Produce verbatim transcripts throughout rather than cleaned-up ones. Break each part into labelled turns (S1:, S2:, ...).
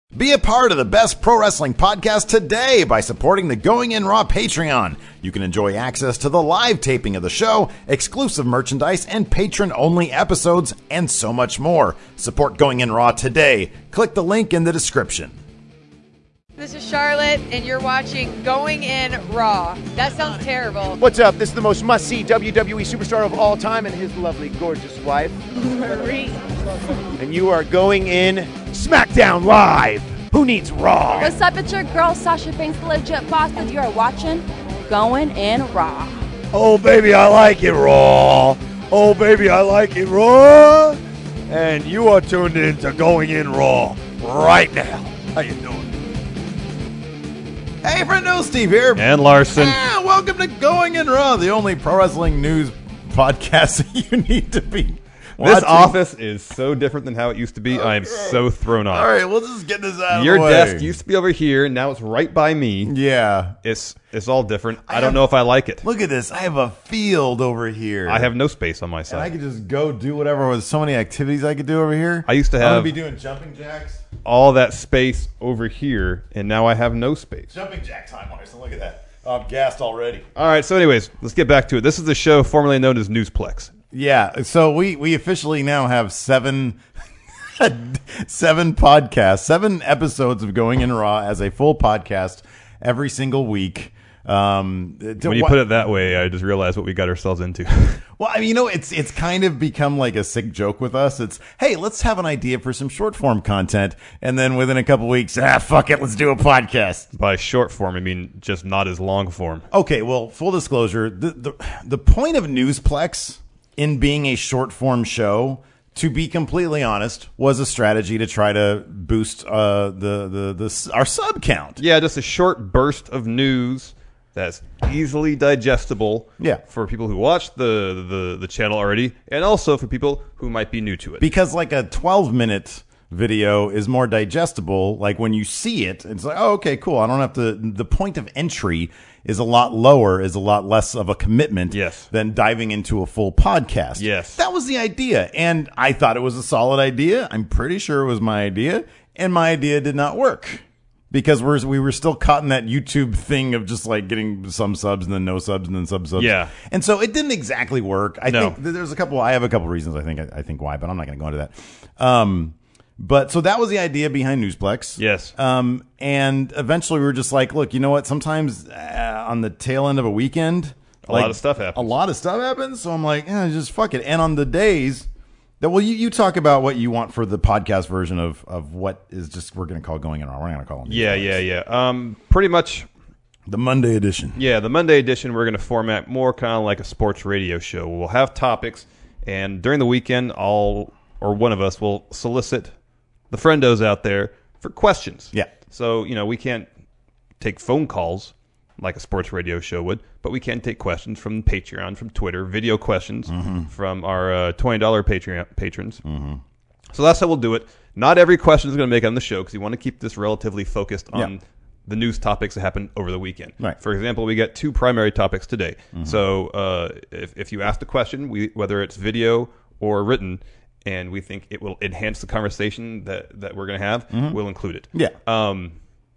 S1: Be a part of the best pro wrestling podcast today by supporting the Going In Raw Patreon. You can enjoy access to the live taping of the show, exclusive merchandise, and patron-only episodes, and so much more. Support Going In Raw today. Click the link in the description.
S2: This is Charlotte, and you're watching Going In Raw. That sounds terrible.
S3: What's up? This is the most must-see W W E superstar of all time and his lovely, gorgeous wife,
S2: Marie.
S3: and you are going in SmackDown Live. Who needs Raw?
S4: What's up? It's your girl, Sasha Banks, the legit boss, and you are watching Going In Raw.
S3: Oh, baby, I like it Raw. Oh, baby, I like it Raw. And you are tuned in to Going In Raw right now. How you doing?
S1: Hey, friendo, Steve here.
S5: And Larson.
S1: Yeah, welcome to Going In Raw, the only pro wrestling news podcast that you need to be watching.
S5: This office is so different than how it used to be. Okay. I am so thrown off.
S1: All right, we'll just get this out
S5: Your
S1: of the way.
S5: Your desk used to be over here, and now it's right by me.
S1: Yeah.
S5: It's it's all different. I,
S1: I
S5: don't
S1: have,
S5: know if I like it.
S1: Look at this. I have a field over here.
S5: I have no space on my
S1: and
S5: side.
S1: I could just go do whatever. With so many activities I could do over here.
S5: I used to
S1: I'm
S5: have
S1: going to be doing jumping jacks.
S5: all that space over here, and now I have no space.
S1: Jumping jack time, Larson. Look at that. I'm gassed already.
S5: All right, so anyways, let's get back to it. This is the show formerly known as Newsplex.
S1: Yeah, so we, we officially now have seven seven podcasts, seven episodes of Going In Raw as a full podcast every single week. Um,
S5: when you put it that way, I just realized what we got ourselves into.
S1: Well, I mean, you know, it's it's kind of become like a sick joke with us. It's, hey, let's have an idea for some short form content, and then within a couple weeks, ah, fuck it, let's do a podcast.
S5: By short form, I mean just not as long form.
S1: Okay, well, full disclosure, the the, the point of Newsplex in being a short form show, to be completely honest, was a strategy to try to boost uh, the, the the our sub count.
S5: Yeah, just a short burst of news that's easily digestible.
S1: Yeah.
S5: For people who watch the, the the channel already, and also for people who might be new to it.
S1: Because like a twelve minute video is more digestible. Like when you see it, it's like, oh, okay, cool. I don't have to. The point of entry is a lot lower, is a lot less of a commitment.
S5: Yes.
S1: Than diving into a full podcast.
S5: Yes.
S1: That was the idea, and I thought it was a solid idea. I'm pretty sure it was my idea, and my idea did not work. Because we're, we were still caught in that YouTube thing of just like getting some subs and then no subs and then sub subs.
S5: Yeah.
S1: And so it didn't exactly work. I
S5: No.
S1: think there's a couple, I have a couple reasons I think, I, I think why, but I'm not going to go into that. Um, but so that was the idea behind Newsplex.
S5: Yes.
S1: Um, and eventually we were just like, look, you know what? Sometimes uh, on the tail end of a weekend,
S5: A
S1: like,
S5: lot of stuff happens.
S1: A lot of stuff happens. So I'm like, yeah, just fuck it. And on the days that, well, you, you talk about what you want for the podcast version of, of what is just, we're going to call Going In Raw. We're not going to call them.
S5: Yeah, yeah, yeah. Um, pretty much,
S1: The Monday edition.
S5: yeah, the Monday edition, we're going to format more kind of like a sports radio show. We'll have topics, and during the weekend, I'll, or one of us will solicit the friendos out there for questions.
S1: Yeah.
S5: So, you know, we can't take phone calls like a sports radio show would, but we can take questions from Patreon, from Twitter, video questions
S1: Mm-hmm.
S5: from our uh, twenty dollars Patreon patrons. Mm-hmm. So that's how we'll do it. Not every question is going to make it on the show because we want to keep this relatively focused on
S1: Yeah.
S5: the news topics that happened over the weekend.
S1: Right.
S5: For example, we get two primary topics today. Mm-hmm. So uh, if, if you ask the question, we, whether it's video or written, and we think it will enhance the conversation that, that we're going to have,
S1: Mm-hmm.
S5: we'll include it.
S1: Yeah.
S5: Um,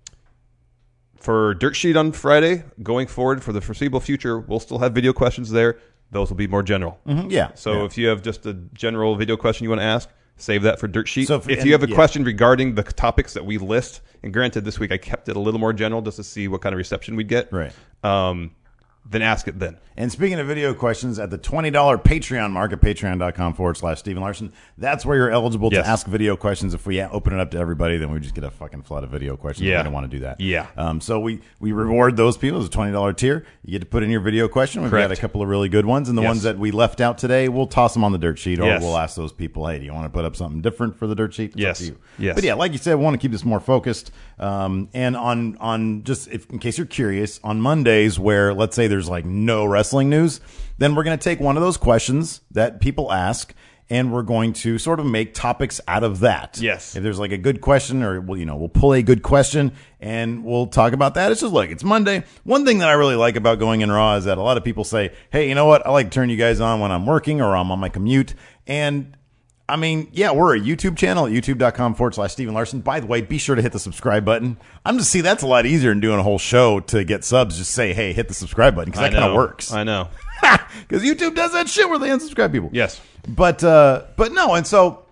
S5: for Dirt Sheet on Friday, going forward for the foreseeable future, we'll still have video questions there. Those will be more general.
S1: Mhm, yeah.
S5: So
S1: Yeah.
S5: if you have just a general video question you want to ask, save that for Dirt Sheet.
S1: So if-
S5: if
S1: and-
S5: you have a
S1: yeah.
S5: question regarding the topics that we list, and granted this week I kept it a little more general just to see what kind of reception we'd get.
S1: Right.
S5: Um, then ask it then.
S1: And speaking of video questions, at the twenty dollars Patreon mark at patreon.com forward slash Stephen Larson, that's where you're eligible
S5: Yes.
S1: to ask video questions. If we open it up to everybody, then we just get a fucking flood of video questions.
S5: Yeah.
S1: We don't want to do that.
S5: Yeah.
S1: Um, so we, we reward those people. It's a twenty dollars tier. You get to put in your video question. We've
S5: Correct.
S1: got a couple of really good ones. And the
S5: Yes.
S1: ones that we left out today, we'll toss them on the dirt sheet, or
S5: Yes.
S1: we'll ask those people, hey, do you want to put up something different for the dirt sheet? It's
S5: Yes.
S1: up to you.
S5: Yes.
S1: But yeah, like you said, we want to keep this more focused. Um, and on, on just if, in case you're curious, on Mondays where let's say there's like no wrestling news, then we're going to take one of those questions that people ask and we're going to sort of make topics out of that.
S5: Yes.
S1: If there's like a good question, or we'll, you know, we'll pull a good question and we'll talk about that. It's just like, it's Monday. One thing that I really like about Going In Raw is that a lot of people say, hey, you know what? I like to turn you guys on when I'm working or I'm on my commute. And I mean, yeah, we're a YouTube channel at youtube.com forward slash Stephen Larson. By the way, be sure to hit the subscribe button. I'm just see that's a lot easier than doing a whole show to get subs. Just say, hey, hit the subscribe button because that kind of works.
S5: I know.
S1: Because YouTube does that shit where they unsubscribe people.
S5: Yes.
S1: But uh, but no, and so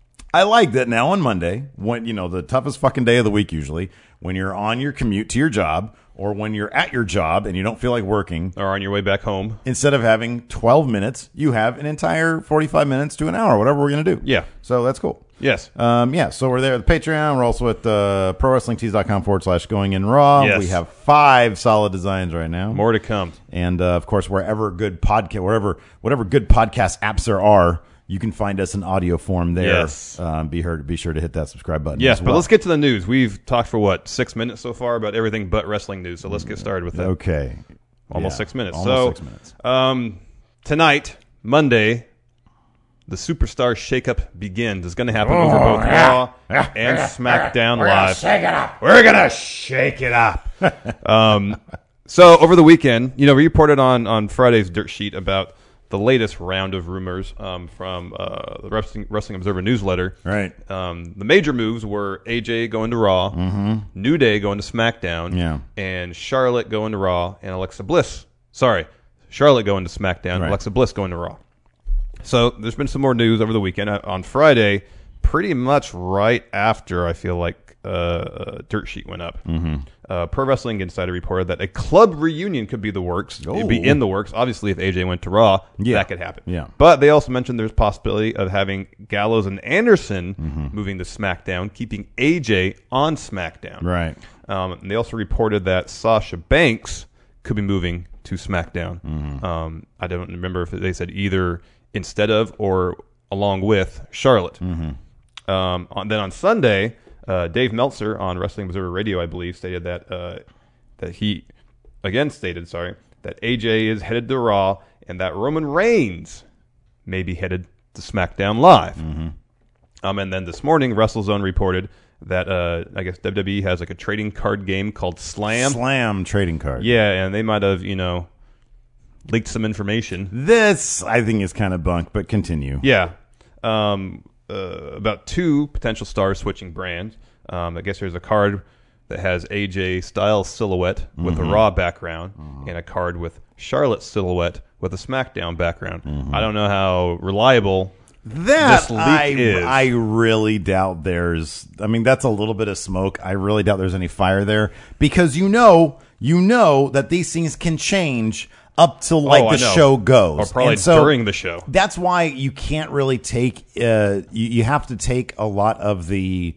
S1: I like that now on Monday, when you know the toughest fucking day of the week usually, when you're on your commute to your job or when you're at your job and you don't feel like working,
S5: Or on your way back home.
S1: instead of having twelve minutes, you have an entire forty-five minutes to an hour, whatever we're going to do.
S5: Yeah.
S1: So that's cool.
S5: Yes.
S1: Um, yeah, so we're there at the Patreon. We're also at uh, ProWrestlingTees.com forward slash Going In Raw.
S5: Yes.
S1: We have five solid designs right now.
S5: More to come.
S1: And, uh, of course, wherever good podcast, wherever, whatever good podcast apps there are, you can find us in audio form there.
S5: Yes.
S1: Um, be, heard, be sure to hit that subscribe button.
S5: Yes,
S1: as
S5: but
S1: well.
S5: let's get to the news. We've talked for, what, six minutes so far about everything but wrestling news, so let's get started with that.
S1: Okay.
S5: Almost
S1: Yeah,
S5: six minutes.
S1: Almost
S5: so,
S1: six minutes.
S5: Um, tonight, Monday, the Superstar Shakeup begins. It's going to happen over both Raw and SmackDown Live.
S3: Shake it up. We're gonna shake it up.
S5: Um, so over the weekend, you know, we reported on, on Friday's Dirt Sheet about the latest round of rumors um, from uh, the Wrestling, Wrestling Observer newsletter.
S1: Right.
S5: Um, the major moves were A J going to Raw, mm-hmm. New Day going to SmackDown,
S1: Yeah.
S5: and Charlotte going to Raw, and Alexa Bliss. Sorry, Charlotte going to SmackDown,
S1: Right.
S5: Alexa Bliss going to Raw. So there's been some more news over the weekend. Uh, On Friday, pretty much right after I feel like uh, uh, Dirt Sheet went up, mm-hmm. uh, Pro Wrestling Insider reported that a club reunion could be the works. It'd be
S1: Oh.
S5: in the works. Obviously, if A J went to Raw,
S1: Yeah.
S5: that could happen.
S1: Yeah.
S5: But they also mentioned there's possibility of having Gallows and Anderson
S1: Mm-hmm.
S5: moving to SmackDown, keeping A J on SmackDown.
S1: Right.
S5: Um, and they also reported that Sasha Banks could be moving to SmackDown.
S1: Mm-hmm.
S5: Um, I don't remember if they said either instead of or along with Charlotte.
S1: Mm-hmm.
S5: Um, on, then on Sunday, uh, Dave Meltzer on Wrestling Observer Radio, I believe, stated that uh, that he again stated, sorry, that A J is headed to Raw and that Roman Reigns may be headed to SmackDown Live.
S1: Mm-hmm.
S5: Um, and then this morning, WrestleZone reported that uh, I guess W W E has like a trading card game called Slam.
S1: Slam trading card.
S5: Yeah, and they might have, you know, leaked some information.
S1: This, I think, is kind of bunk, but continue.
S5: Yeah. Um, uh, about two potential stars switching brands. Um, I guess there's a card that has A J Styles silhouette with
S1: Mm-hmm.
S5: a Raw background and a card with Charlotte silhouette with a SmackDown background.
S1: Mm-hmm.
S5: I don't know how reliable
S1: That
S5: this leak
S1: I,
S5: is.
S1: I really doubt there's. I mean, that's a little bit of smoke. I really doubt there's any fire there because you know, you know that these things can change up till like
S5: Oh, I
S1: the
S5: know.
S1: show goes,
S5: Or probably
S1: And so
S5: during the show.
S1: That's why you can't really take. Uh, you, you have to take a lot of the.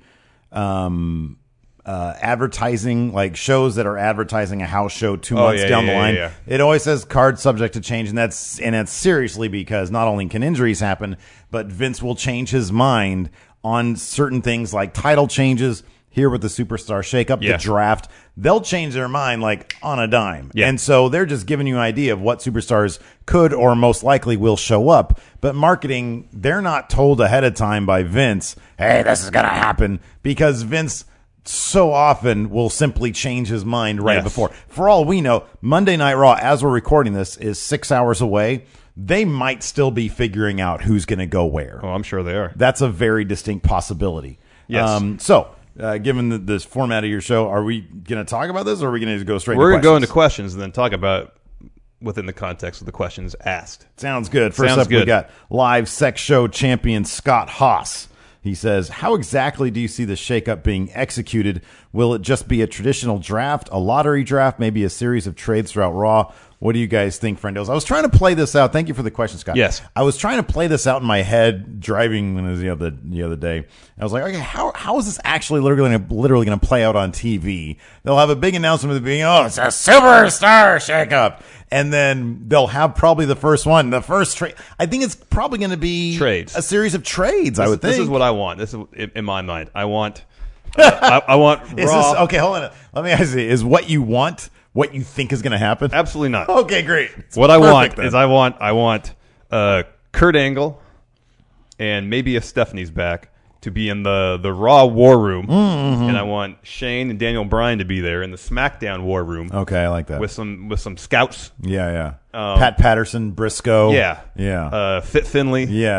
S1: Um, uh, advertising, like shows that are advertising a house show two
S5: Oh,
S1: months
S5: yeah,
S1: down
S5: yeah,
S1: the line.
S5: yeah,
S1: It always says card subject to change, and that's and that's seriously because not only can injuries happen, but Vince will change his mind on certain things like title changes. Here with the Superstar Shakeup,
S5: Yeah.
S1: the draft, they'll change their mind like on a dime.
S5: Yeah.
S1: And so they're just giving you an idea of what superstars could or most likely will show up. But marketing, they're not told ahead of time by Vince, hey, this is going to happen, because Vince so often will simply change his mind right
S5: Yes.
S1: before. For all we know, Monday Night Raw, as we're recording this, is six hours away. They might still be figuring out who's going to go where.
S5: Oh, I'm sure they are.
S1: That's a very distinct possibility.
S5: Yes.
S1: Um, so, uh, given the, this format of your show, are we going to talk about this, or are we going to go straight
S5: We're
S1: to
S5: going to go into
S1: questions?
S5: questions and then talk about within the context of the questions asked.
S1: Sounds good. First
S5: Sounds
S1: up, we
S5: good.
S1: got live sex show champion Scott Haas. He says, how exactly do you see the shakeup being executed? Will it just be a traditional draft, a lottery draft, maybe a series of trades throughout Raw? What do you guys think, friendos? I was trying to play this out. Thank you for the question, Scott.
S5: Yes.
S1: I was trying to play this out in my head driving when it was the other, the other day. I was like, okay, how how is this actually literally gonna, literally going to play out on T V? They'll have a big announcement at the beginning. Oh, it's a superstar shakeup. And then they'll have probably the first one, the first trade. I think it's probably going to be
S5: Trades.
S1: a series of trades, I
S5: This-
S1: would think.
S5: This is what I want. This is in in my mind. I want. Uh, I, I want
S1: Is
S5: Raw.
S1: this, okay, hold on. Let me ask you, is what you want what you think is going to happen?
S5: Absolutely not.
S1: Okay, great. It's
S5: What I
S1: perfect
S5: want
S1: then.
S5: is I want I want uh, Kurt Angle and maybe if Stephanie's back to be in the, the Raw War Room,
S1: Mm-hmm.
S5: and I want Shane and Daniel Bryan to be there in the SmackDown War Room
S1: Okay, I like that.
S5: with some with some scouts.
S1: yeah, yeah.
S5: Um,
S1: Pat Patterson, Briscoe.
S5: Yeah,
S1: Yeah.
S5: Uh, Fit Finley.
S1: yeah.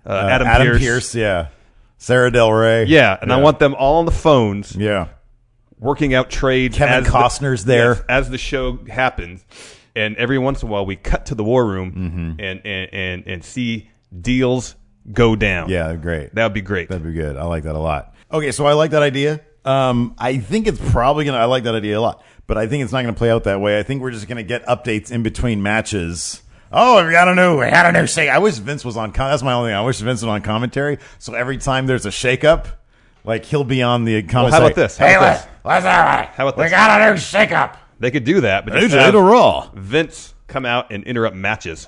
S5: uh, Adam,
S1: Adam
S5: Pearce.
S1: Pearce, yeah. Sarah Del Rey.
S5: Yeah, and I want them all on the phones
S1: Yeah.
S5: working out trades.
S1: Kevin
S5: as
S1: Costner's
S5: the,
S1: there.
S5: yes, as the show happens. And every once in a while, we cut to the war room
S1: Mm-hmm.
S5: and, and, and, and see deals go down.
S1: Yeah, great.
S5: That would be great.
S1: That'd be good. I like that a lot. Okay, so I like that idea. Um, I think it's probably going to, I like that idea a lot, but I think it's not going to play out that way. I think we're just going to get updates in between matches. Oh, we got a new, we had a new shake. I wish Vince was on, com- that's my only thing. I wish Vince was on commentary. So every time there's a shakeup, like he'll be on the commentary.
S5: Well, how about this? How
S1: Hey,
S5: about
S1: let's,
S5: this?
S1: let's have it.
S5: How about
S1: We
S5: this?
S1: got a new shakeup.
S5: They could do that, but
S1: A
S5: just
S1: J
S5: have
S1: to Raw.
S5: Vince come out and interrupt matches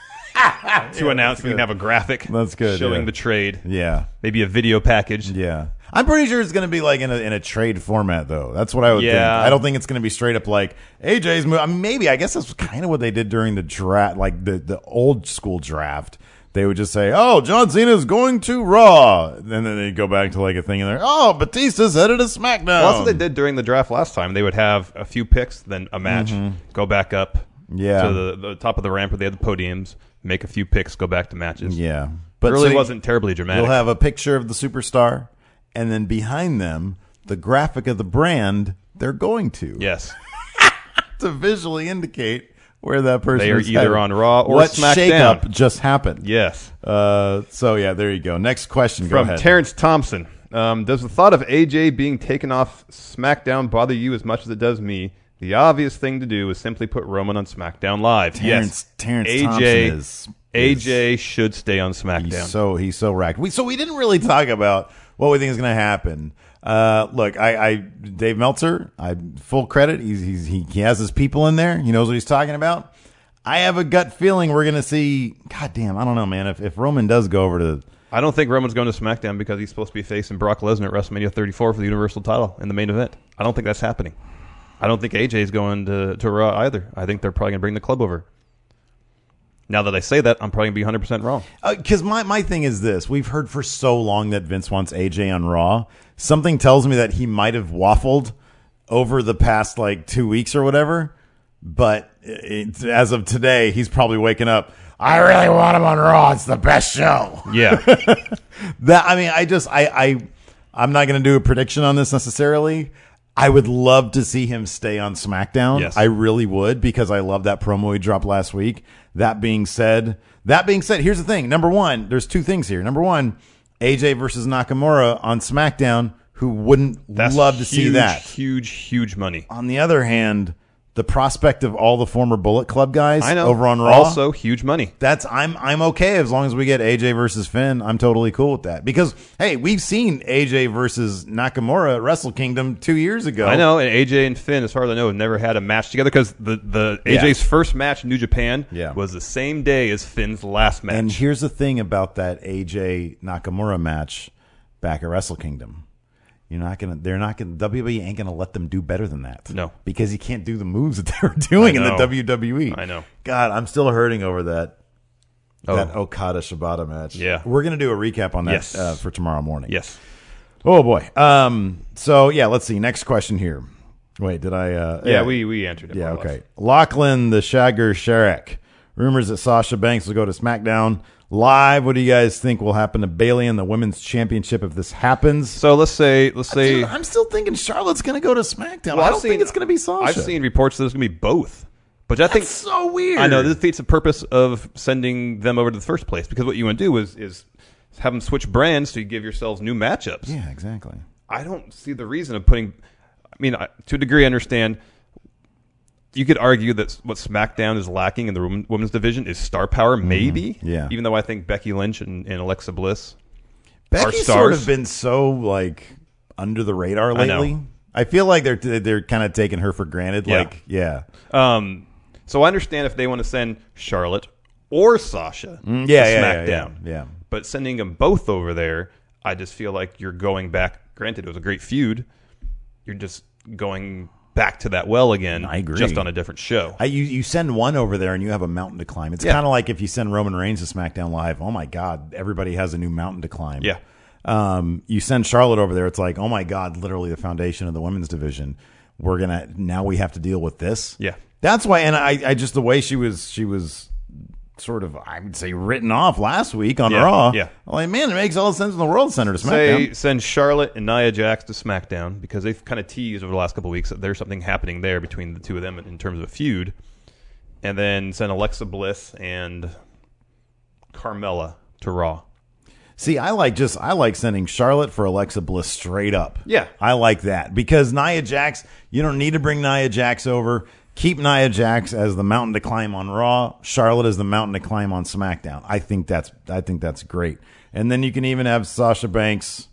S5: to announce we can have a graphic
S1: That's good,
S5: showing
S1: yeah.
S5: the trade.
S1: Yeah.
S5: Maybe a video package.
S1: Yeah. I'm pretty sure it's going to be like in a in a trade format, though. That's what I would think.
S5: Yeah.
S1: I don't think it's going to be straight up like A J's move. I mean, maybe. I guess that's kind of what they did during the draft, like the, the old school draft. They would just say, oh, John Cena's going to Raw. And then they'd go back to like a thing in there. Oh, Batista's headed to SmackDown.
S5: Well, that's what they did during the draft last time. They would have a few picks, then a match, go back up
S1: Yeah.
S5: to the, the top of the ramp where they had the podiums, make a few picks, go back to matches.
S1: Yeah.
S5: But
S1: But
S5: it really
S1: so
S5: wasn't terribly dramatic.
S1: You'll have a picture of the superstar, and then behind them, the graphic of the brand they're going to.
S5: Yes.
S1: To visually indicate where that person
S5: They are
S1: is
S5: either
S1: headed.
S5: on Raw or
S1: what
S5: SmackDown.
S1: shakeup just happened.
S5: Yes.
S1: Uh, so yeah, there you go. Next question. Go
S5: From
S1: ahead.
S5: Terrence Thompson. Um, does the thought of A J being taken off SmackDown bother you as much as it does me? The obvious thing to do is simply put Roman on SmackDown Live.
S1: Terrence,
S5: yes.
S1: Terrence
S5: A J,
S1: Thompson is,
S5: A J should stay on
S1: is
S5: SmackDown.
S1: he's so he's so racked. We so we didn't really talk about what we think is going to happen. Uh, look, I, I Dave Meltzer, I full credit. He's, he's he he has his people in there. He knows what he's talking about. I have a gut feeling we're going to see. God damn, I don't know, man. If if Roman does go over to
S5: I don't think Roman's going to SmackDown because he's supposed to be facing Brock Lesnar at WrestleMania thirty-four for the Universal title in the main event. I don't think that's happening. I don't think A J is going to, to Raw either. I think they're probably going to bring the club over. Now that I say that, I'm probably going to be one hundred percent wrong.
S1: Because my, my thing is this. We've heard for so long that Vince wants A J on Raw. Something tells me that he might have waffled over the past, like, two weeks or whatever. But it, as of today, he's probably waking up. I really want him on Raw. It's the best show.
S5: Yeah.
S1: That I mean, I just, I, I, I'm not going to do a prediction on this necessarily. I would love to see him stay on SmackDown.
S5: Yes.
S1: I really would, because I love that promo he dropped last week. That being said, that being said, here's the thing. Number one, there's two things here. Number one, A J versus Nakamura on SmackDown. Who wouldn't
S5: That's
S1: love to see
S5: huge,
S1: that?
S5: Huge, huge money.
S1: On the other hand, the prospect of all the former Bullet Club guys
S5: I know.
S1: over on Raw.
S5: Also, huge money.
S1: That's I'm I'm okay as long as we get A J versus Finn. I'm totally cool with that, because hey, we've seen A J versus Nakamura at Wrestle Kingdom two years ago.
S5: I know, and A J and Finn, as far as I know, have never had a match together because the, the
S1: Yeah.
S5: A J's first match in New Japan
S1: Yeah.
S5: was the same day as Finn's last match.
S1: And here's the thing about that A J Nakamura match back at Wrestle Kingdom. You're not gonna. They're not gonna. W W E ain't gonna let them do better than that.
S5: No.
S1: because you can't do the moves that they were doing
S5: I
S1: in the
S5: know.
S1: W W E.
S5: I know.
S1: God, I'm still hurting over that.
S5: Oh.
S1: That Okada Shibata match.
S5: Yeah.
S1: we're gonna do a recap on that
S5: Yes.
S1: uh, for tomorrow morning.
S5: Yes.
S1: Oh boy. Um. So yeah, let's see. Next question here. Wait, did I? Uh,
S5: Yeah, we, we answered it.
S1: Yeah.
S5: more or less.
S1: Okay. Lachlan the Shagger Sharek. Rumors that Sasha Banks will go to SmackDown Live. What do you guys think will happen to Bayley in the Women's Championship if this happens?
S5: So let's say, let's say,
S1: Dude, I'm still thinking Charlotte's going to go to SmackDown.
S5: Well,
S1: I
S5: I've
S1: don't
S5: seen-
S1: think it's going to be Sasha.
S5: I've seen reports that it's going to be both, but I think
S1: That's so weird.
S5: I know this defeats the purpose of sending them over to the first place, because what you want to do is is have them switch brands so you give yourselves new matchups.
S1: Yeah, exactly.
S5: I don't see the reason of putting. I mean, I, to a degree, I understand. You could argue that what SmackDown is lacking in the women- women's division is star power, maybe.
S1: Mm-hmm. Yeah.
S5: Even though I think Becky Lynch and, and Alexa Bliss are
S1: Becky's
S5: stars.
S1: sort of been so like under the radar
S5: I know.
S1: lately. I, feel like they're they're kind of taking her for granted.
S5: Yeah.
S1: Like, yeah,
S5: Um, so I understand if they want to send Charlotte or Sasha
S1: Mm, yeah,
S5: to
S1: yeah, yeah,
S5: SmackDown.
S1: yeah, yeah.
S5: But sending them both over there, I just feel like you're going back. Granted, it was a great feud. You're just going back to that well again.
S1: I agree.
S5: Just on a different show.
S1: I, you you send one over there and you have a mountain to climb. It's
S5: Yeah.
S1: kind of like if you send Roman Reigns to SmackDown Live. Oh my God, everybody has a new mountain to climb.
S5: Yeah.
S1: Um, you send Charlotte over there. It's like, oh my God, literally the foundation of the women's division. We're gonna now we have to deal with this.
S5: Yeah.
S1: That's why. And I, I just the way she was she was sort of, I would say, written off last week on
S5: Yeah,
S1: Raw.
S5: yeah.
S1: I'm like, man, it makes all the sense in the world to send her to
S5: Say
S1: SmackDown.
S5: send Charlotte and Nia Jax to SmackDown because they've kind of teased over the last couple of weeks that there's something happening there between the two of them in terms of a feud. And then send Alexa Bliss and Carmella to Raw.
S1: See, I like just I like sending Charlotte for Alexa Bliss straight up.
S5: Yeah.
S1: I like that because Nia Jax, you don't need to bring Nia Jax over. Keep Nia Jax as the mountain to climb on Raw. Charlotte as the mountain to climb on SmackDown. I think that's I think that's great. And then you can even have Sasha Banks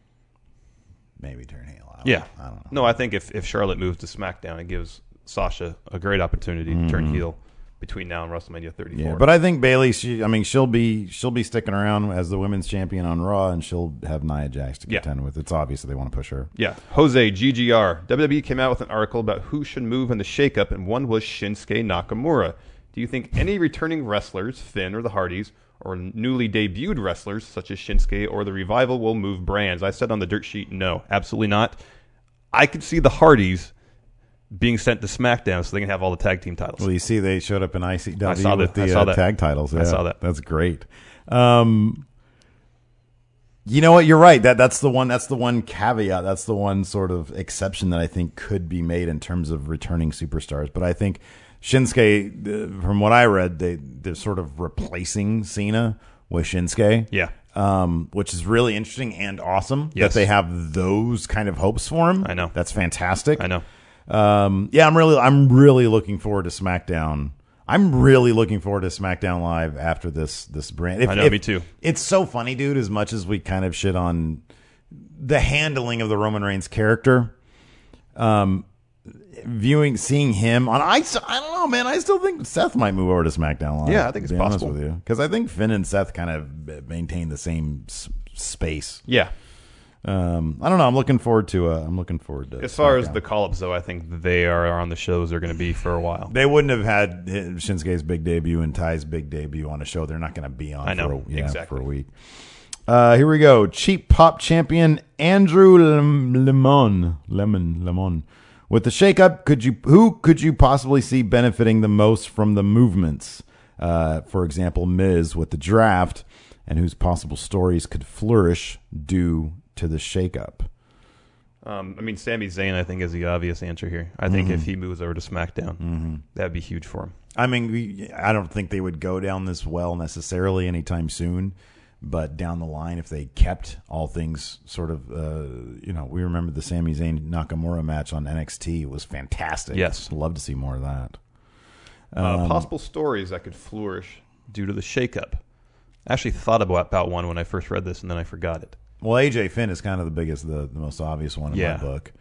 S1: maybe turn heel. I don't,
S5: Yeah.
S1: I don't know.
S5: No, I think if, if Charlotte moves to SmackDown, it gives Sasha a great opportunity to turn heel between now and WrestleMania thirty-four.
S1: Yeah, but I think Bayley, she I mean she'll be she'll be sticking around as the women's champion on Raw, and she'll have Nia Jax to
S5: Yeah.
S1: contend with. It's obvious that they want to push her.
S5: Yeah. Jose, G G R. W W E came out with an article about who should move in the shakeup, and one was Shinsuke Nakamura. Do you think any returning wrestlers, Finn or the Hardys, or newly debuted wrestlers such as Shinsuke or the Revival will move brands? I said on the dirt sheet, no, absolutely not. I could see the Hardys being sent to SmackDown so they can have all the tag team titles.
S1: Well, you see, they showed up in I C W
S5: I saw
S1: with
S5: that. I
S1: the
S5: saw
S1: uh,
S5: that.
S1: tag titles.
S5: I
S1: Yeah,
S5: saw that.
S1: That's great. Um, you know what? You're right. That that's the one. That's the one caveat. That's the one sort of exception that I think could be made in terms of returning superstars. But I think Shinsuke, uh, from what I read, they they're sort of replacing Cena with Shinsuke.
S5: Yeah.
S1: Um, which is really interesting and awesome
S5: Yes.
S1: that they have those kind of hopes for him.
S5: I know.
S1: That's fantastic.
S5: I know.
S1: Um, yeah, I'm really, I'm really looking forward to SmackDown. I'm really looking forward to SmackDown Live after this, this brand. If,
S5: I know,
S1: if-
S5: me too.
S1: It's so funny, dude. As much as we kind of shit on the handling of the Roman Reigns character, um, viewing, seeing him on, I, s- I don't know, man. I still think Seth might move over to SmackDown Live.
S5: Yeah, I think it's
S1: to be honest
S5: possible.
S1: with you, because I think Finn and Seth kind of maintain the same s- space.
S5: Yeah.
S1: Um, I don't know. I'm looking forward to. Uh, I'm looking forward to.
S5: As far as
S1: SmackDown.
S5: the call-ups, though, I think they are on the shows they're going to be for a while.
S1: They wouldn't have had Shinsuke's big debut and Ty's big debut on a show they're not going to be on
S5: I know,
S1: for, a, yeah,
S5: exactly.
S1: for a week. Uh, here we go. Cheap pop champion Andrew Lem- Lemon. Lemon. Lemon. With the shakeup, could you who could you possibly see benefiting the most from the movements? Uh, for example, Miz with the draft, and whose possible stories could flourish due to the shakeup?
S5: Um, I mean, Sami Zayn, I think, is the obvious answer here. I think
S1: Mm-hmm.
S5: if he moves over to SmackDown, that'd be huge for him.
S1: I mean, we, I don't think they would go down this well necessarily anytime soon, but down the line, if they kept all things sort of, uh, you know, we remember the Sami Zayn Nakamura match on N X T. It was fantastic.
S5: Yes.
S1: Love to see more of that.
S5: Uh, possible stories that could flourish due to the shakeup. I actually thought about, about one when I first read this, and then I forgot it.
S1: Well, A J Finn is kind of the biggest, the, the most obvious one in
S5: Yeah.
S1: my book.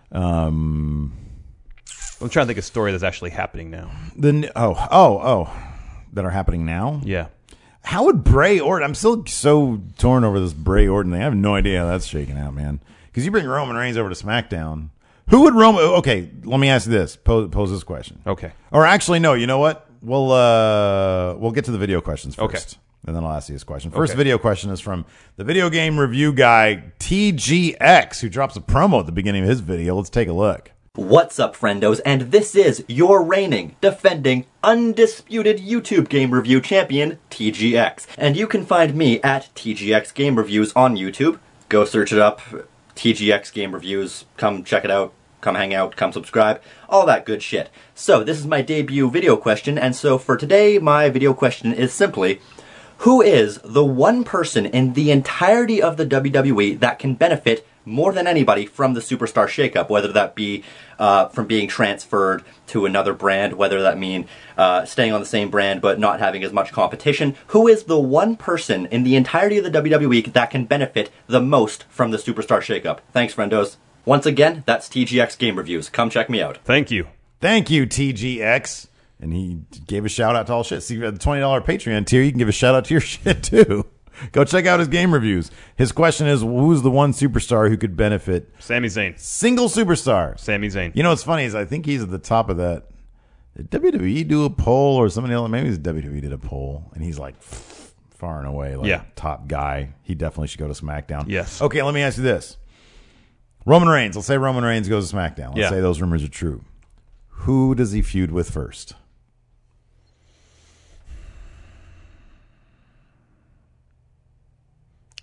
S1: Um,
S5: I'm trying to think of a story that's actually happening now.
S1: the oh oh oh that are happening now.
S5: Yeah.
S1: How would Bray Orton? I'm still so torn over this Bray Orton thing. I have no idea how that's shaking out, man. Because you bring Roman Reigns over to SmackDown. Who would Roman? Okay, let me ask you this. Pose, pose this question.
S5: Okay.
S1: Or actually, no. You know what? We'll uh, we'll get to the video questions first,
S5: Okay.
S1: and then I'll ask you this question. First
S5: Okay.
S1: video question is from the video game review guy T G X, who drops a promo at the beginning of his video. Let's take a look.
S6: What's up, friendos, and this is your reigning, defending, undisputed YouTube game review champion, T G X. And you can find me at T G X Game Reviews on YouTube. Go search it up, T G X Game Reviews. Come check it out, come hang out, come subscribe, all that good shit. So, this is my debut video question, and so for today, my video question is simply, who is the one person in the entirety of the W W E that can benefit more than anybody from the superstar shakeup, whether that be uh, from being transferred to another brand, whether that mean uh, staying on the same brand but not having as much competition? Who is the one person in the entirety of the W W E that can benefit the most from the superstar shakeup? Thanks, friendos. Once again, that's T G X Game Reviews. Come check me out.
S5: Thank you.
S1: Thank you, T G X. And he gave a shout out to all shit. See, at the twenty dollars Patreon tier, you can give a shout out to your shit too. Go check out his game reviews. His question is, who's the one superstar who could benefit?
S5: Sami Zayn.
S1: Single superstar.
S5: Sami Zayn.
S1: You know what's funny is I think he's at the top of that. Did W W E do a poll or somebody else? Maybe it was W W E did a poll, and he's like far and away like
S5: Yeah.
S1: top guy. He definitely should go to SmackDown.
S5: Yes.
S1: Okay, let me ask you this. Roman Reigns. Let's say Roman Reigns goes to SmackDown. Let's
S5: Yeah.
S1: say those rumors are true. Who does he feud with first?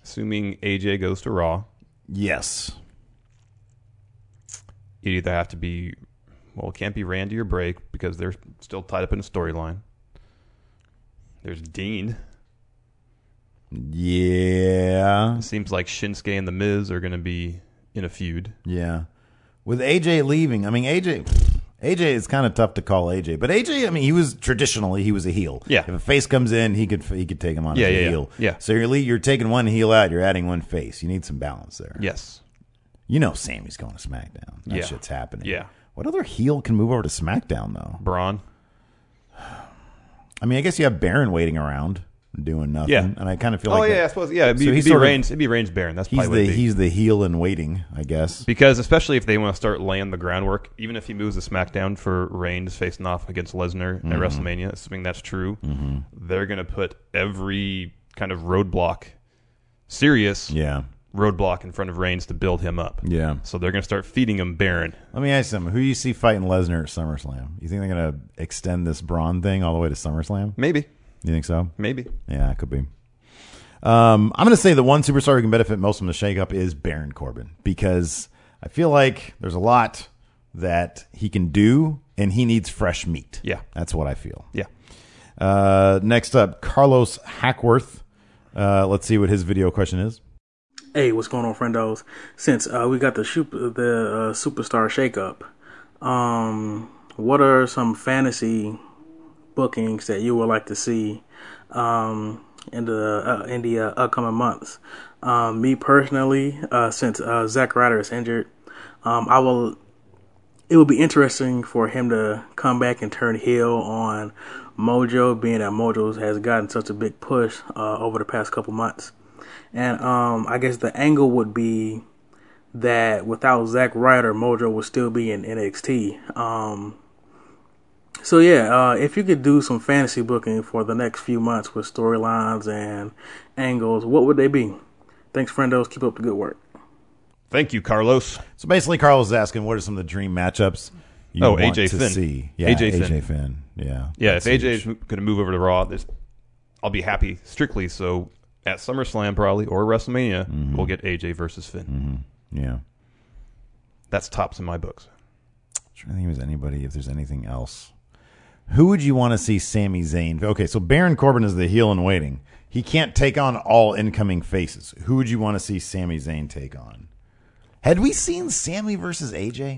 S5: Assuming A J goes to Raw,
S1: Yes.
S5: you either have to be, well, it can't be Randy or Bray because they're still tied up in a storyline. There's Dean.
S1: Yeah.
S5: It seems like Shinsuke and The Miz are going to be in a feud.
S1: Yeah. With A J leaving, I mean, A J... A J is kind of tough to call A J, but A J, I mean, he was traditionally he was a heel.
S5: Yeah.
S1: If a face comes in, he could he could take him on
S5: Yeah,
S1: as a
S5: yeah, yeah.
S1: heel.
S5: Yeah.
S1: So you're le- you're taking one heel out, you're adding one face. You need some balance there.
S5: Yes.
S1: You know, Sammy's going to SmackDown. That
S5: Yeah.
S1: shit's happening.
S5: Yeah.
S1: What other heel can move over to SmackDown though?
S5: Braun.
S1: I mean, I guess you have Baron waiting around doing nothing.
S5: Yeah.
S1: And I kind of feel
S5: Oh,
S1: like
S5: yeah,
S1: that-
S5: I suppose. Yeah, it'd be,
S1: So
S5: it'd
S1: he's
S5: be
S1: sort of-
S5: Reigns. It'd be Reigns Baron. That's
S1: he's
S5: probably what
S1: the
S5: it'd be.
S1: he's the heel in waiting, I guess.
S5: Because especially if they want to start laying the groundwork, even if he moves to SmackDown for Reigns facing off against Lesnar
S1: Mm-hmm.
S5: at WrestleMania, assuming that's true, they're going to put every kind of roadblock, serious
S1: Yeah.
S5: roadblock in front of Reigns to build him up.
S1: Yeah.
S5: So they're going to start feeding him Baron.
S1: Let me ask you something. Who do you see fighting Lesnar at SummerSlam? You think they're going to extend this Braun thing all the way to SummerSlam?
S5: Maybe.
S1: You think so?
S5: Maybe.
S1: Yeah, it could be. Um, I'm going to say the one superstar who can benefit most from the shakeup is Baron Corbin because I feel like there's a lot that he can do and he needs fresh meat.
S5: Yeah.
S1: That's what I feel.
S5: Yeah.
S1: Uh, next up, Carlos Hackworth. Uh, let's see what his video question is.
S7: Hey, what's going on, friendos? Since uh, we got the super, the uh, superstar shakeup, um, what are some fantasy bookings that you would like to see um, in the uh, in the uh, upcoming months? Um, me personally, uh, since uh, Zack Ryder is injured, um, I will. It would be interesting for him to come back and turn heel on Mojo, being that Mojo has gotten such a big push uh, over the past couple months. And um, I guess the angle would be that without Zack Ryder, Mojo would still be in N X T. Um, so yeah, uh, if you could do some fantasy booking for the next few months with storylines and angles, what would they be? Thanks, friendos. Keep up the good work.
S5: Thank you, Carlos.
S1: So basically, Carlos is asking what are some of the dream matchups you
S5: Oh,
S1: want
S5: A J
S1: to
S5: Finn.
S1: see? Yeah,
S5: A J
S1: A J
S5: Finn.
S1: Finn. Yeah.
S5: Yeah,
S1: That's
S5: if A J is
S1: huge.
S5: going to move over to Raw, this, I'll be happy strictly. So at SummerSlam probably or WrestleMania,
S1: Mm-hmm.
S5: we'll get A J versus Finn.
S1: Yeah.
S5: That's tops in my books.
S1: I'm trying to think if there's anybody, if there's anything else. Who would you want to see Sami Zayn? Okay, so Baron Corbin is the heel in waiting. He can't take on all incoming faces. Who would you want to see Sami Zayn take on? Had we seen Sami versus A J?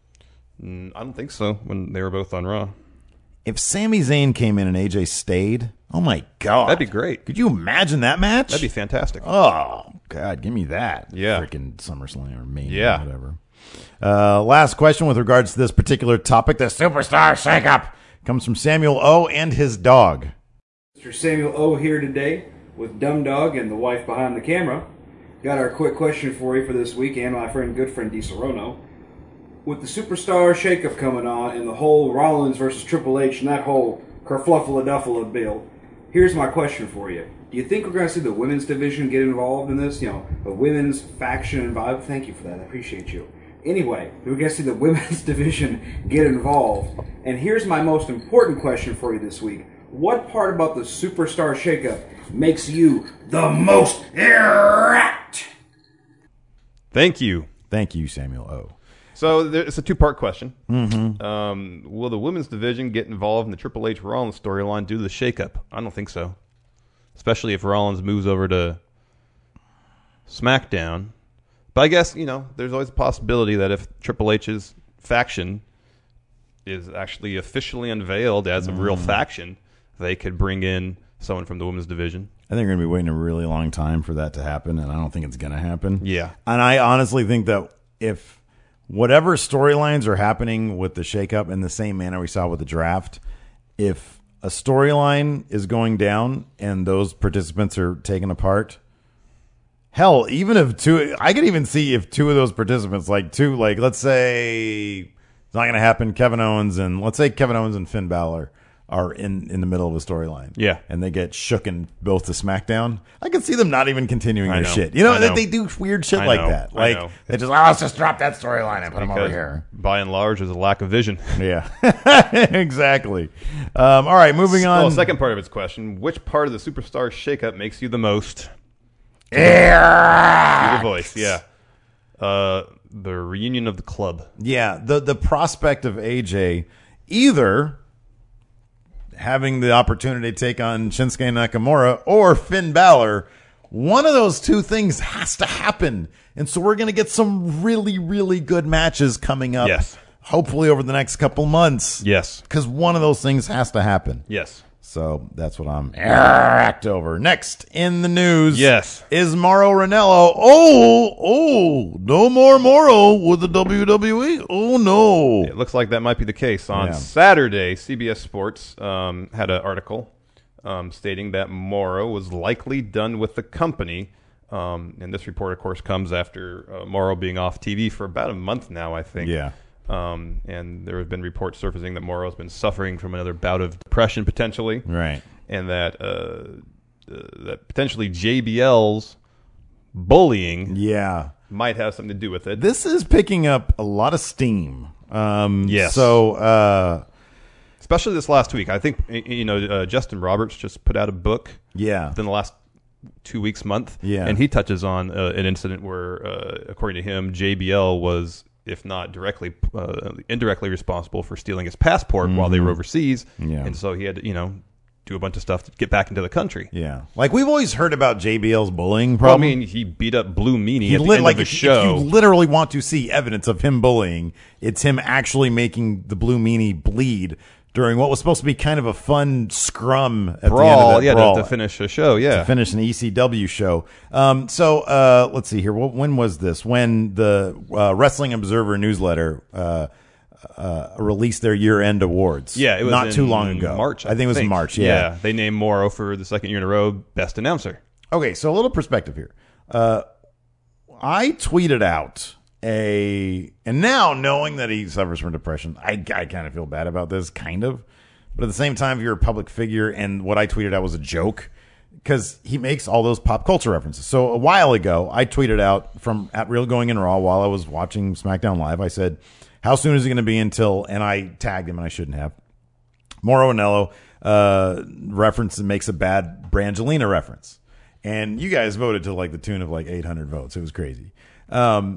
S5: Mm, I don't think so when they were both on Raw.
S1: If Sami Zayn came in and A J stayed, oh my God.
S5: That'd be great.
S1: Could you imagine that match?
S5: That'd be fantastic.
S1: Oh, God, give me that.
S5: Yeah.
S1: Freaking SummerSlam or Mania
S5: Yeah.
S1: or whatever. Uh, last question with regards to this particular topic, the Superstar Shakeup, comes from Samuel O. and his dog.
S8: Mister Samuel O. here today with Dumb Dog and the wife behind the camera. Got our quick question for you for this week, and my friend, good friend, Di Serono. With the Superstar Shakeup coming on and the whole Rollins versus Triple H and that whole kerfluffle-a-duffle bill, here's my question for you. Do you think we're going to see the women's division get involved in this? You know, a women's faction involved? Thank you for that. I appreciate you. Anyway, we're going to see the women's division get involved. And here's my most important question for you this week. What part about the Superstar Shakeup makes you the most erect?
S5: Thank you.
S1: Thank you, Samuel O.
S5: So there, it's a two-part question. Mm-hmm. Um, will the women's division get involved in the Triple H Rollins storyline due to the shakeup? I don't think so. Especially if Rollins moves over to SmackDown. But I guess, you know, there's always a possibility that if Triple H's faction is actually officially unveiled as a real faction, they could bring in someone from the women's division.
S1: I think we're going to be waiting a really long time for that to happen, and I don't think it's going to happen.
S5: Yeah.
S1: And I honestly think that if whatever storylines are happening with the shakeup in the same manner we saw with the draft, if a storyline is going down and those participants are taken apart, hell, even if two, I could even see if two of those participants, like two, like let's say it's not going to happen, Kevin Owens and let's say Kevin Owens and Finn Balor are in, in the middle of a storyline.
S5: Yeah.
S1: And they get shooken both to SmackDown. I can see them not even continuing
S5: I
S1: their
S5: know.
S1: shit. You know,
S5: I know.
S1: they do weird shit
S5: I
S1: like
S5: know.
S1: that.
S5: I
S1: Like
S5: know.
S1: they just, oh, let's just drop that storyline and put them over
S5: Because
S1: here.
S5: by and large, there's a lack of vision.
S1: Yeah, exactly. Um, all right, moving on.
S5: Well, second part of its question, which part of the Superstar shakeup makes you the most Your voice, yeah. Uh, the reunion of the club.
S1: Yeah, the the prospect of A J either having the opportunity to take on Shinsuke Nakamura or Finn Balor, one of those two things has to happen. And so we're going to get some really, really good matches coming up.
S5: Yes.
S1: Hopefully over the next couple months.
S5: Yes.
S1: Because one of those things has to happen.
S5: Yes.
S1: So that's what I'm act over. Next in the news,
S5: yes,
S1: is Mauro Ranallo. Oh, oh, no more Mauro with the W W E. Oh no,
S5: it looks like that might be the case. On
S1: yeah.
S5: Saturday, C B S Sports um, had an article um, stating that Mauro was likely done with the company. Um, and this report, of course, comes after uh, Mauro being off T V for about a month now, I think.
S1: Yeah.
S5: Um, and there have been reports surfacing that Mauro's been suffering from another bout of depression, potentially.
S1: Right.
S5: And that uh, uh, that potentially J B L's bullying
S1: yeah.
S5: might have something to do with it.
S1: This is picking up a lot of steam. Um,
S5: yes.
S1: So, uh,
S5: especially this last week. I think, you know, uh, Justin Roberts just put out a book
S1: yeah.
S5: within the last two weeks, month.
S1: Yeah.
S5: And he touches on uh, an incident where, uh, according to him, J B L was, if not directly, uh, indirectly responsible for stealing his passport mm-hmm. while they were overseas. Yeah. And so he had to, you know, do a bunch of stuff to get back into the country.
S1: Yeah. Like, we've always heard about J B L's bullying problem.
S5: Well, I mean, he beat up Blue Meanie
S1: he
S5: at the
S1: lit,
S5: end
S1: like
S5: of the
S1: if,
S5: show.
S1: If you literally want to see evidence of him bullying, it's him actually making the Blue Meanie bleed during what was supposed to be kind of a fun scrum at
S5: brawl,
S1: the end of that
S5: yeah,
S1: brawl.
S5: To, to finish a show, yeah.
S1: To finish an E C W show. Um, so uh, let's see here. When was this? When the uh, Wrestling Observer newsletter uh, uh, released their year-end awards.
S5: Yeah, it was
S1: not
S5: in
S1: too long ago.
S5: March, I,
S1: I think it was
S5: think.
S1: in March, yeah.
S5: Yeah, they named Mauro for the second year in a row Best Announcer.
S1: Okay, so a little perspective here. Uh, I tweeted out a, and now knowing that he suffers from depression, I, I kind of feel bad about this, kind of. But at the same time, if you're a public figure, and what I tweeted out was a joke, because he makes all those pop culture references. So a while ago, I tweeted out from at Real Going in Raw while I was watching SmackDown Live. I said, how soon is it going to be until, and I tagged him, and I shouldn't have, Mauro Ranallo uh, reference and makes a bad Brangelina reference. And you guys voted to like the tune of like eight hundred votes. It was crazy. Um,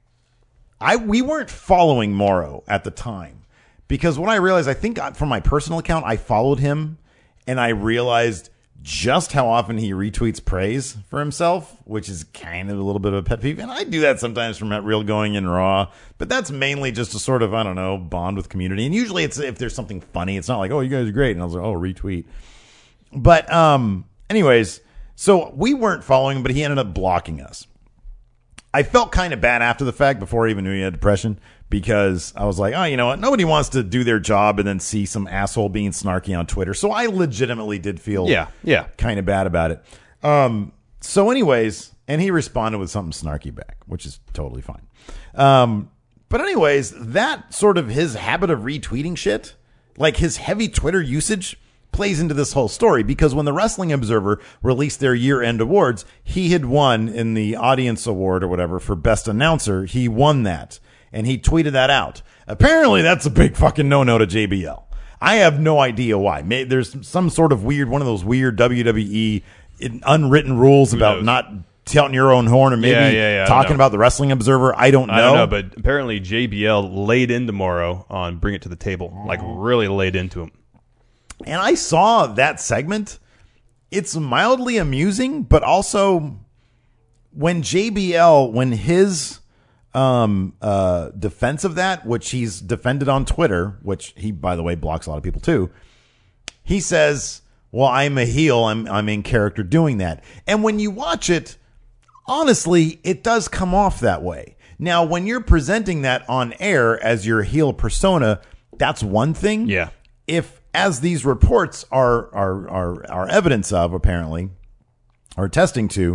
S1: I we weren't following Mauro at the time, because when I realized, I think from my personal account, I followed him, and I realized just how often he retweets praise for himself, which is kind of a little bit of a pet peeve. And I do that sometimes from at Real Going in Raw, but that's mainly just to sort of, I don't know, bond with community. And usually it's if there's something funny. It's not like, oh, you guys are great. And I was like, oh, retweet. But um, anyways, so we weren't following him, but he ended up blocking us. I felt kind of bad after the fact, before I even knew he had depression, because I was like, oh, you know what? Nobody wants to do their job and then see some asshole being snarky on Twitter. So I legitimately did feel
S5: yeah, yeah.
S1: kind of bad about it. Um, so anyways, and he responded with something snarky back, which is totally fine. Um, but anyways, that sort of his habit of retweeting shit, like his heavy Twitter usage, plays into this whole story, because when the Wrestling Observer released their year-end awards, he had won in the audience award or whatever for Best Announcer. He won that, and he tweeted that out. Apparently, that's a big fucking no-no to J B L. I have no idea why. Maybe there's some sort of weird, one of those weird W W E unwritten rules
S5: Who
S1: about
S5: knows?
S1: not touting your own horn, or maybe
S5: Yeah, yeah, yeah, I
S1: talking
S5: don't know.
S1: about the Wrestling Observer. I don't know.
S5: I don't know, but apparently J B L laid into Mauro on Bring It to the Table, like really laid into him.
S1: And I saw that segment. It's mildly amusing, but also when J B L, when his um, uh, defense of that, which he's defended on Twitter, which he, by the way, blocks a lot of people too, he says, well, I'm a heel. I'm, I'm in character doing that. And when you watch it, honestly, it does come off that way. Now, when you're presenting that on air as your heel persona, that's one thing.
S5: Yeah.
S1: If, as these reports are are are, are evidence of, apparently, are testing to,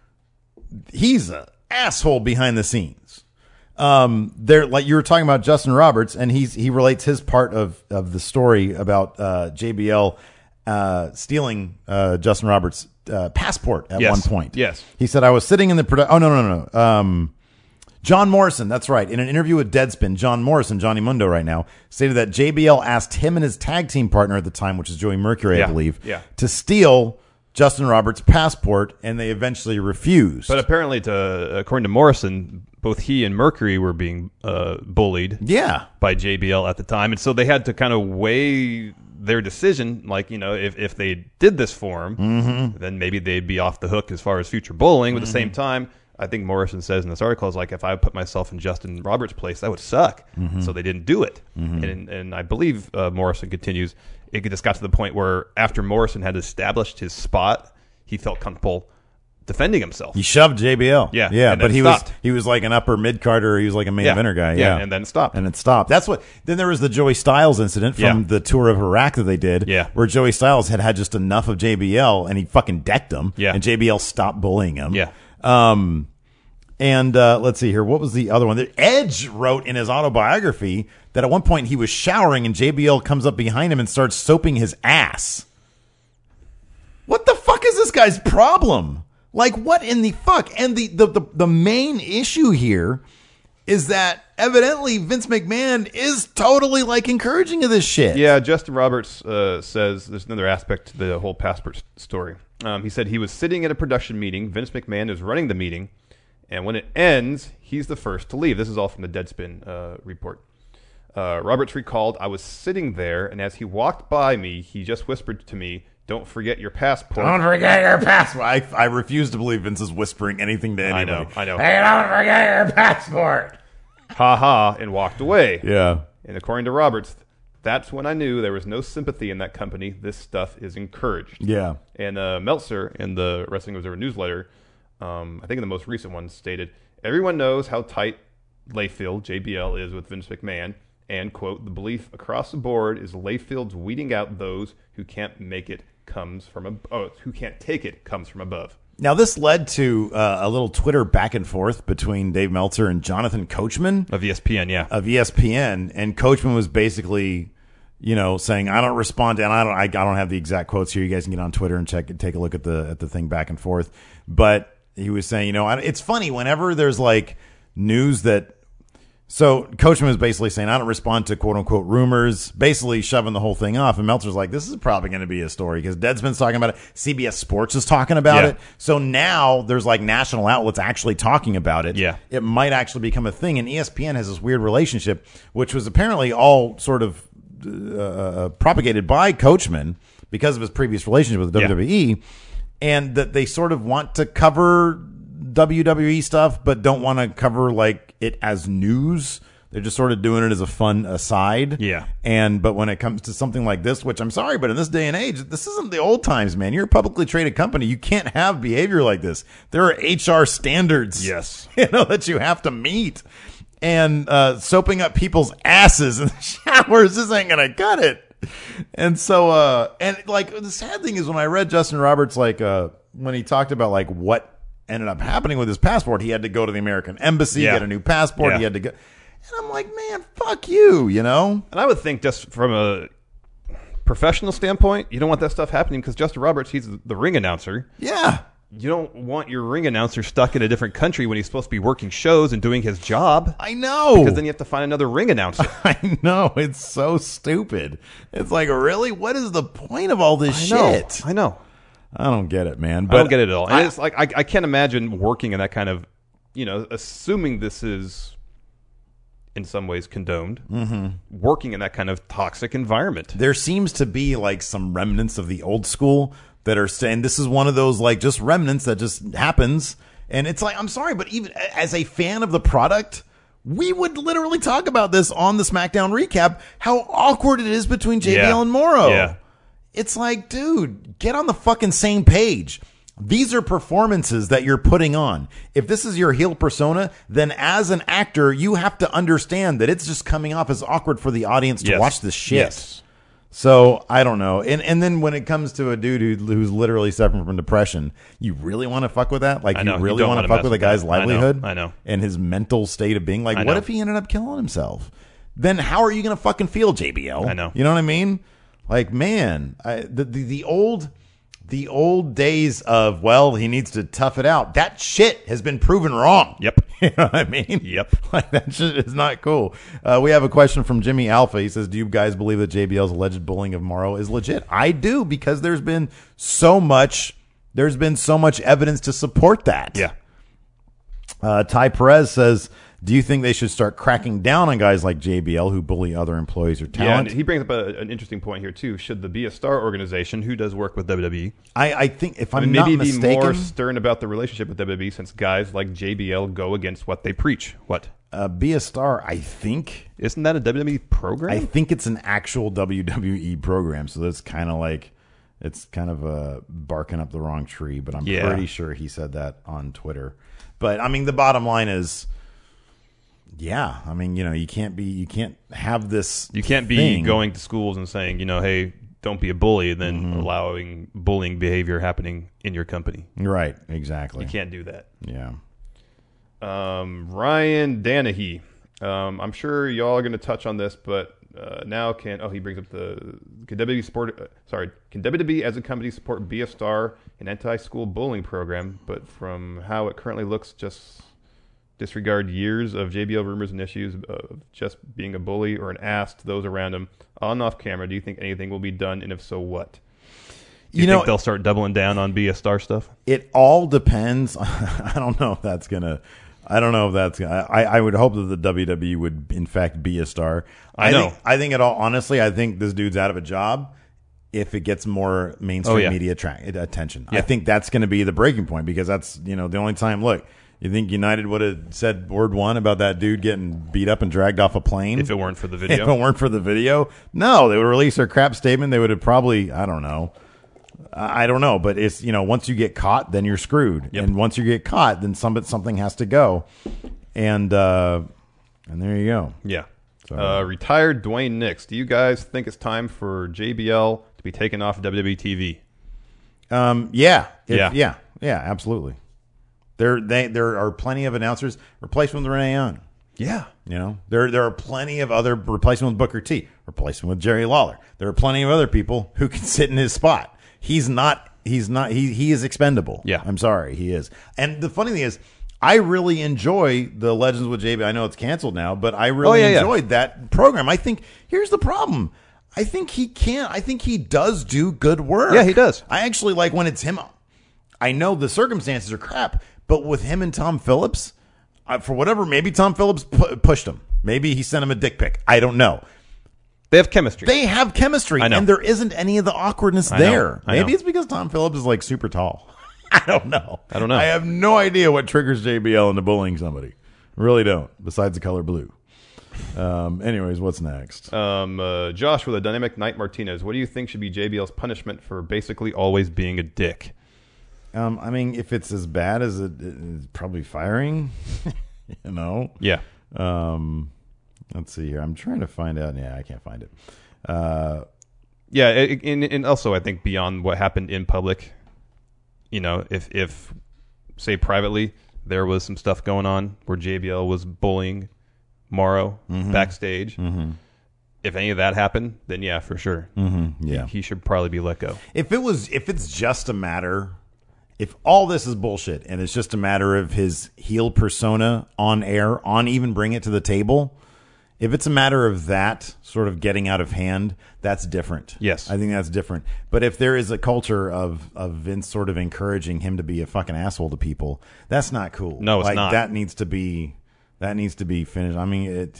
S1: he's an asshole behind the scenes. Um, there, like you were talking about Justin Roberts, and he's he relates his part of of the story about uh, J B L uh, stealing uh, Justin Roberts' uh, passport at
S5: Yes.
S1: one point.
S5: Yes.
S1: He said, "I was sitting in the produ- oh no no no no." Um, John Morrison, that's right. In an interview with Deadspin, John Morrison, Johnny Mundo right now, stated that J B L asked him and his tag team partner at the time, which is Joey Mercury,
S5: Yeah,
S1: I believe,
S5: yeah.
S1: to steal Justin Roberts' passport, and they eventually refused.
S5: But apparently, to according to Morrison, both he and Mercury were being uh, bullied
S1: yeah.
S5: by J B L at the time. And so they had to kind of weigh their decision. Like, you know, if, if they did this for him,
S1: mm-hmm.
S5: then maybe they'd be off the hook as far as future bullying. But at the same time, I think Morrison says in this article, is like, if I put myself in Justin Roberts' place, that would suck.
S1: Mm-hmm.
S5: So they didn't do it.
S1: Mm-hmm.
S5: And, and I believe uh, Morrison continues, it just got to the point where after Morrison had established his spot, he felt comfortable defending himself.
S1: He shoved J B L.
S5: Yeah,
S1: yeah,
S5: and
S1: but
S5: then
S1: he
S5: stopped.
S1: was he was like an upper mid carder. He was like a main
S5: Yeah.
S1: eventer guy.
S5: Yeah,
S1: Yeah.
S5: and then it stopped.
S1: and it stopped. That's what. Then there was the Joey Styles incident from
S5: Yeah.
S1: the tour of Iraq that they did.
S5: Yeah.
S1: where Joey Styles had had just enough of J B L and he fucking decked him.
S5: Yeah.
S1: and J B L stopped bullying him.
S5: Yeah.
S1: Um, and uh, let's see here. What was the other one? Edge wrote in his autobiography that at one point he was showering and J B L comes up behind him and starts soaping his ass. What the fuck is this guy's problem? Like, what in the fuck? And the, the, the, the main issue here is that evidently Vince McMahon is totally, like, encouraging of this shit.
S5: Yeah, Justin Roberts uh, says there's another aspect to the whole passport story. Um, he said he was sitting at a production meeting. Vince McMahon is running the meeting. And when it ends, he's the first to leave. This is all from the Deadspin uh, report. Uh, Roberts recalled, I was sitting there, and as he walked by me, he just whispered to me, don't forget your passport.
S1: Don't forget your passport. I, I refuse to believe Vince is whispering anything to anybody.
S5: I know, I know.
S1: Hey, don't forget your passport.
S5: Ha ha, and walked away.
S1: Yeah.
S5: And according to Roberts, that's when I knew there was no sympathy in that company. This stuff is encouraged.
S1: Yeah.
S5: And uh, Meltzer in the Wrestling Observer newsletter, um, I think in the most recent one, stated, everyone knows how tight Layfield, J B L, is with Vince McMahon. And, quote, the belief across the board is Layfield's weeding out those who can't make it comes from ab- oh, who can't take it comes from above.
S1: Now, this led to uh, a little Twitter back and forth between Dave Meltzer and Jonathan Coachman
S5: Of E S P N, yeah.
S1: of E S P N, and Coachman was basically, you know, saying, "I don't respond to," and I don't, I, I don't have the exact quotes here. You guys can get on Twitter and check, take a look at the at the thing back and forth. But he was saying, you know, I, it's funny whenever there's like news that. So Coachman was basically saying, I don't respond to quote unquote rumors, basically shoving the whole thing off. And Meltzer's like, this is probably going to be a story because Deadspin's talking about it. C B S Sports is talking about
S5: Yeah.
S1: it. So now there's like national outlets actually talking about it.
S5: Yeah.
S1: It might actually become a thing. And E S P N has this weird relationship, which was apparently all sort of uh, propagated by Coachman because of his previous relationship with the
S5: Yeah.
S1: W W E. And that they sort of want to cover W W E stuff, but don't want to cover like it as news. They're just sort of doing it as a fun aside.
S5: Yeah.
S1: And but when it comes to something like this, which I'm sorry, but in this day and age, this isn't the old times, man. You're a publicly traded company. You can't have behavior like this. There are H R standards,
S5: Yes.
S1: you know, that you have to meet. And uh, soaping up people's asses in the showers, this ain't gonna cut it. And so, uh, and like the sad thing is when I read Justin Roberts, like uh, when he talked about like what ended up happening with his passport, he had to go to the American embassy,
S5: Yeah.
S1: get a new passport.
S5: Yeah.
S1: He had to go, and I'm like, man, fuck you, you know?
S5: And I would think just from a professional standpoint, you don't want that stuff happening because Justin Roberts, he's the ring announcer.
S1: Yeah.
S5: You don't want your ring announcer stuck in a different country when he's supposed to be working shows and doing his job.
S1: I know.
S5: Because then you have to find another ring announcer.
S1: I know. It's so stupid. It's like, really? What is the point of all this
S5: I know.
S1: shit?
S5: I know.
S1: I don't get it, man. But
S5: I don't get it at all. And
S1: I-
S5: it's like I, I can't imagine working in that kind of, you know, assuming this is in some ways condoned, mm-hmm. working in that kind of toxic environment.
S1: there seems to be like some remnants of the old school that are saying this is one of those like just remnants that just happens. And it's like, I'm sorry, but even as a fan of the product, we would literally talk about this on the SmackDown recap, how awkward it is between J B L
S5: Yeah.
S1: and Morrow.
S5: Yeah.
S1: It's like, dude, get on the fucking same page. These are performances that you're putting on. If this is your heel persona, then as an actor, you have to understand that it's just coming off as awkward for the audience to
S5: Yes.
S1: watch this shit.
S5: Yes.
S1: So I don't know. And and then when it comes to a dude who, who's literally suffering from depression, you really want to fuck with that? Like
S5: I know.
S1: you
S5: You
S1: really
S5: don't
S1: want to
S5: wanna
S1: fuck
S5: mess
S1: with a
S5: with
S1: guy's
S5: that. I know.
S1: livelihood?
S5: I know.
S1: And his mental state of being. Like,
S5: I
S1: what
S5: know.
S1: if he ended up killing himself? Then how are you going to fucking feel, J B L?
S5: I know.
S1: You know what I mean? Like, man, I, the, the the old the old days of, well, he needs to tough it out. That shit has been proven wrong.
S5: Yep.
S1: You know what I mean?
S5: Yep.
S1: Like, that shit is not cool. Uh, we have a question from Jimmy Alpha. He says, do you guys believe that J B L's alleged bullying of Morrow is legit? I do, because there's been so much there's been so much evidence to support that.
S5: Yeah.
S1: Uh, Ty Perez says, do you think they should start cracking down on guys like J B L who bully other employees or
S5: Yeah,
S1: talent?
S5: and he brings up a, an interesting point here, too. Should the Be a Star organization, who does work with W W E,
S1: I, I think, if I'm
S5: I mean,
S1: not
S5: maybe be
S1: mistaken,
S5: more stern about the relationship with W W E since guys like J B L go against what they preach? What?
S1: uh, Be a Star, I think,
S5: Isn't that a W W E program?
S1: I think it's an actual W W E program, so that's kind of like, it's kind of uh, barking up the wrong tree, but I'm
S5: Yeah.
S1: pretty sure he said that on Twitter. But, I mean, the bottom line is, yeah, I mean, you know, you can't be, you can't have this
S5: You can't be
S1: thing.
S5: going to schools and saying, you know, hey, don't be a bully, and then
S1: Mm-hmm.
S5: allowing bullying behavior happening in your company.
S1: Right, exactly.
S5: You can't do that.
S1: Yeah.
S5: Um, Ryan Danahy. Um, I'm sure y'all are going to touch on this, but uh, now can oh he brings up the can W W E support uh, sorry can W W E as a company support Be a Star, an anti-school bullying program, but from how it currently looks, just disregard years of J B L rumors and issues of just being a bully or an ass to those around him on and off camera. Do you think anything will be done, and if so, what? Do you,
S1: You
S5: think
S1: know-
S5: they'll start doubling down on Be a Star stuff?
S1: It all depends. I don't know if that's gonna. I don't know if that's. Gonna, I I would hope that the W W E would in fact be a star.
S5: I know.
S1: Think, I think it all. Honestly, I think this dude's out of a job if it gets more mainstream
S5: Oh, yeah.
S1: media tra- attention. I
S5: Yeah.
S1: think that's going to be the breaking point because that's you know the only time. Look, you think United would have said word one about that dude getting beat up and dragged off a plane
S5: If it weren't for the
S1: If
S5: video,
S1: it weren't for the video, no, they would release their crap statement. They would have probably. I don't know. I don't know, but it's you know once you get caught, then you're screwed,
S5: Yep.
S1: and once you get caught, then some something has to go, and uh, and there you go.
S5: Yeah.
S1: So-
S5: Uh, retired Dwayne Nix. Do you guys think it's time for J B L to be taken off W W E T V?
S1: Um, yeah, If-
S5: Yeah.
S1: yeah, yeah, absolutely. There, they, there are plenty of announcers. Replacement with Renee Young.
S5: Yeah.
S1: You know, there there are plenty of other replacement with Booker T. Replacement with Jerry Lawler. There are plenty of other people who can sit in his spot. He's not. He's not. He he is expendable.
S5: Yeah.
S1: I'm sorry. He is. And the funny thing is, I really enjoy the Legends with J B. I know it's canceled now, but I really
S5: Oh, yeah, yeah.
S1: enjoyed that program. I think here's the problem. I think he can. I think he does do good work.
S5: Yeah, he does.
S1: I actually like when it's him. I know the circumstances are crap, but with him and Tom Phillips, uh, for whatever, maybe Tom Phillips pu- pushed him. Maybe he sent him a dick pic. I don't know.
S5: They have chemistry.
S1: They have chemistry,
S5: I know.
S1: and there isn't any of the awkwardness
S5: I know.
S1: there.
S5: I
S1: Maybe
S5: know.
S1: it's because Tom Phillips is like super tall. I don't know.
S5: I don't know.
S1: I have no idea what triggers J B L into bullying somebody. Really don't. Besides the color blue. Um, anyways, what's next?
S5: Um, uh, Josh with a Dynamic Knight Martinez. What do you think should be J B L's punishment for basically always being a dick?
S1: Um, I mean, if it's as bad as it is, probably firing. You know.
S5: Yeah.
S1: Um, let's see here. I'm trying to find out. Yeah, I can't find it. Uh,
S5: Yeah, it- and, and also I think beyond what happened in public, you know, if, if say privately there was some stuff going on where J B L was bullying Morrow backstage, if any of that happened, then yeah, for sure.
S1: mm-hmm, yeah.
S5: He should probably be let go.
S1: If it was, if it's just a matter, if all this is bullshit and it's just a matter of his heel persona on air, on even Bring It to the Table, if it's a matter of that sort of getting out of hand, that's different.
S5: Yes.
S1: I think that's different. But if there is a culture of, of Vince sort of encouraging him to be a fucking asshole to people, that's not cool.
S5: No, it's
S1: like,
S5: not.
S1: That needs to be, that needs to be finished. I mean, it,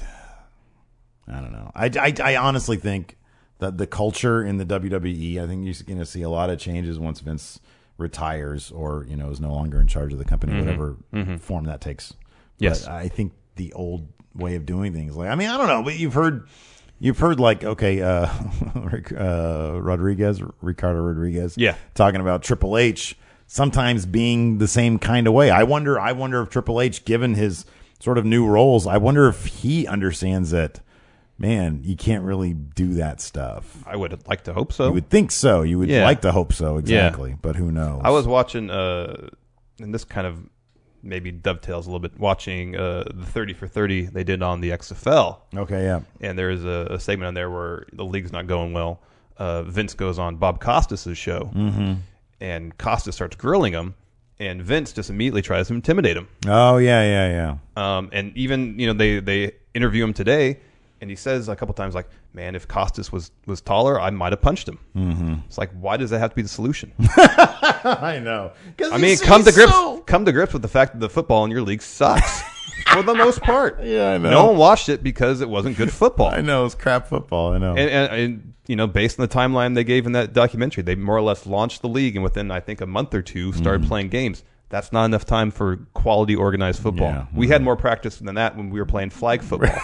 S1: I don't know. I, I, I honestly think that the culture in the W W E, I think you're going to see a lot of changes once Vince retires or, you know, is no longer in charge of the company, whatever form that takes.
S5: Yes.
S1: But I think the old way of doing things, like, I mean, I don't know, but you've heard, you've heard like, okay, uh, Rick, uh, Rodriguez, Ricardo Rodriguez,
S5: Yeah.
S1: talking about Triple H sometimes being the same kind of way. I wonder, I wonder if Triple H, given his sort of new roles, I wonder if he understands that, man, you can't really do that stuff.
S5: I would like to hope so.
S1: You would think so. You would
S5: Yeah.
S1: like to hope so, exactly. But who knows?
S5: I was watching, uh, and this kind of maybe dovetails a little bit, watching uh, the thirty for thirty they did on the X F L.
S1: Okay, yeah.
S5: And there's a, a segment on there where the league's not going well. Uh, Vince goes on Bob Costas' show, mm-hmm. and Costas starts grilling him, and Vince just immediately tries to intimidate him.
S1: Oh, yeah, yeah, yeah.
S5: Um, and even, you know, they, they interview him today, And he says a couple times, like, man, if Costas was, was taller, I might have punched him. Mm-hmm. It's like, why does that have to be the solution?
S1: I know.
S5: I mean, come to grips so... come to grips with the fact that the football in your league sucks for the most part.
S1: Yeah, I know.
S5: No one watched it because it wasn't good football.
S1: I know. It's crap football. I know.
S5: And, and, and, you know, based on the timeline they gave in that documentary, they more or less launched the league and within, I think, a month or two started mm. playing games. That's not enough time for quality organized football. Yeah. We had more practice than that when we were playing flag football.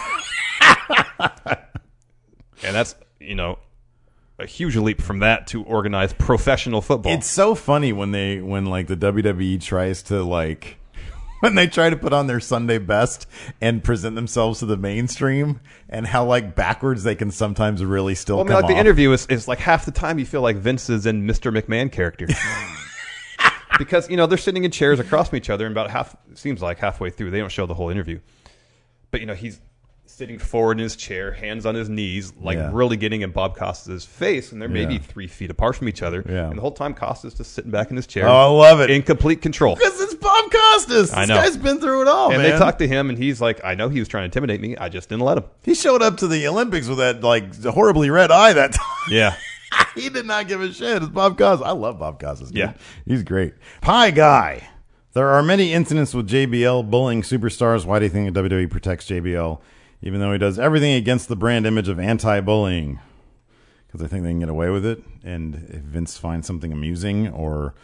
S5: And that's, you know, a huge leap from that to organized professional football.
S1: It's so funny when they, when like the W W E tries to like, when they try to put on their Sunday best and present themselves to the mainstream, and how like backwards they can sometimes really still
S5: well, I mean,
S1: come
S5: like
S1: off.
S5: The interview is, is like half the time you feel like Vince is in Mister McMahon character. Because, you know, they're sitting in chairs across from each other, and about half, it seems like halfway through, they don't show the whole interview. But, you know, he's sitting forward in his chair, hands on his knees, like
S1: yeah.
S5: really getting in Bob Costas' face, and they're maybe
S1: yeah.
S5: three feet apart from each other.
S1: Yeah.
S5: And the whole time, Costas just sitting back in his chair.
S1: Oh, I love it.
S5: In complete control.
S1: Because it's Bob Costas.
S5: I know.
S1: This guy's been through it all,
S5: and
S1: man.
S5: they talked to him, and he's like, I know he was trying to intimidate me. I just didn't let him.
S1: He showed up to the Olympics with that like horribly red eye that time.
S5: Yeah.
S1: He did not give a shit. It's Bob Costas. I love Bob Costas. Dude.
S5: Yeah.
S1: He's great. Pie Guy. There are many incidents with J B L bullying superstars. Why do you think the W W E protects J B L, even though he does everything against the brand image of anti-bullying? Because I think they can get away with it. And if Vince finds something amusing or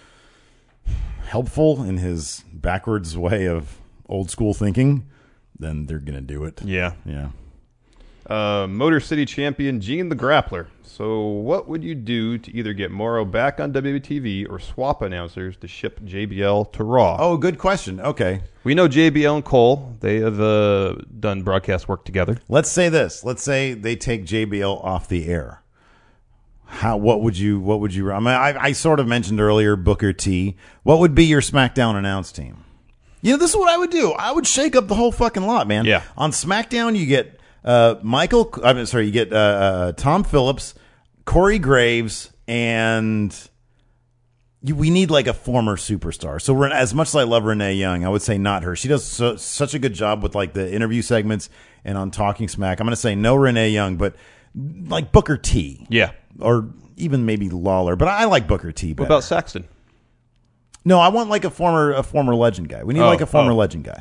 S1: helpful in his backwards way of old school thinking, then they're going to do it.
S5: Yeah.
S1: Yeah.
S5: Uh, Motor City champion Gene the Grappler. So what would you do to either get Morrow back on W W E T V or swap announcers to ship J B L to Raw?
S1: Oh, good question. Okay.
S5: We know J B L and Cole. They have uh, done broadcast work together.
S1: Let's say this. Let's say they take J B L off the air. How? What would you? What would you? I mean, I, I sort of mentioned earlier Booker T. What would be your SmackDown announce team? You know, this is what I would do. I would shake up the whole fucking lot, man.
S5: Yeah.
S1: On SmackDown, you get uh, Michael. I mean, sorry, you get uh, uh, Tom Phillips, Corey Graves, and you, we need like a former superstar. So as much as I love Renee Young, I would say not her. She does so, such a good job with like the interview segments and on Talking Smack. I'm going to say no Renee Young, but like Booker T.
S5: Yeah.
S1: Or even maybe Lawler, but I like Booker T better.
S5: What about Saxton?
S1: No, I want like a former a former legend guy. We need
S5: oh,
S1: like a former
S5: oh.
S1: legend guy.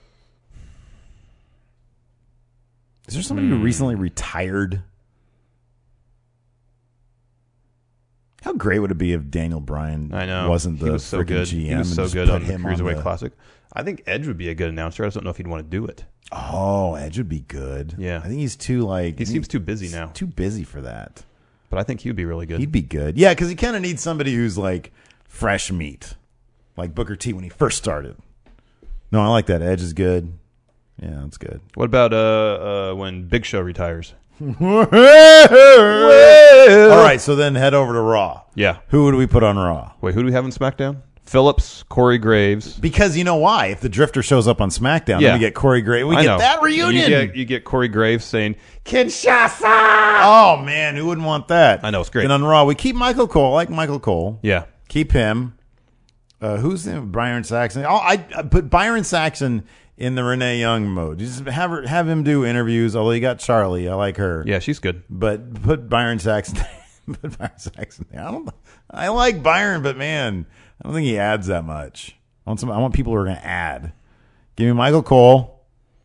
S1: Is there somebody
S5: hmm.
S1: who recently retired? How great would it be if Daniel Bryan
S5: I know.
S1: wasn't the
S5: he was so good.
S1: G M?
S5: He was so
S1: and
S5: good
S1: put
S5: on the
S1: him
S5: Cruiserweight
S1: on the...
S5: Classic. I think Edge would be a good announcer. I just don't know if he'd want to do it.
S1: Oh, Edge would be good.
S5: Yeah.
S1: I think he's too like
S5: he seems too busy now.
S1: Too busy for that.
S5: But I think he would be really good.
S1: He'd be good. Yeah, because he kind of needs somebody who's like fresh meat, like Booker T when he first started. No, I like that. Edge is good. Yeah, that's good.
S5: What about uh, uh, when Big Show retires?
S1: All right, so then head over to Raw.
S5: Yeah.
S1: Who would we put on Raw?
S5: Wait, who do we have in SmackDown? Phillips, Corey Graves.
S1: Because you know why? If the Drifter shows up on SmackDown,
S5: Yeah.
S1: then we get Corey Graves. We
S5: I
S1: get
S5: know.
S1: that reunion.
S5: You get, you get Corey Graves saying, Kinshasa!
S1: Oh, man, who wouldn't want that?
S5: I know, it's great.
S1: And on Raw, we keep Michael Cole. I like Michael Cole.
S5: Yeah.
S1: Keep him. Uh, who's the Byron Saxon? Oh, I, I put Byron Saxon in the Renee Young mode. Just have her, have him do interviews. Although you got Charlie, I like her.
S5: Yeah, she's good.
S1: But put Byron Saxon. put Byron Saxon. There. I don't. I like Byron, but man, I don't think he adds that much. I want some. I want people who are going to add. Give me Michael Cole.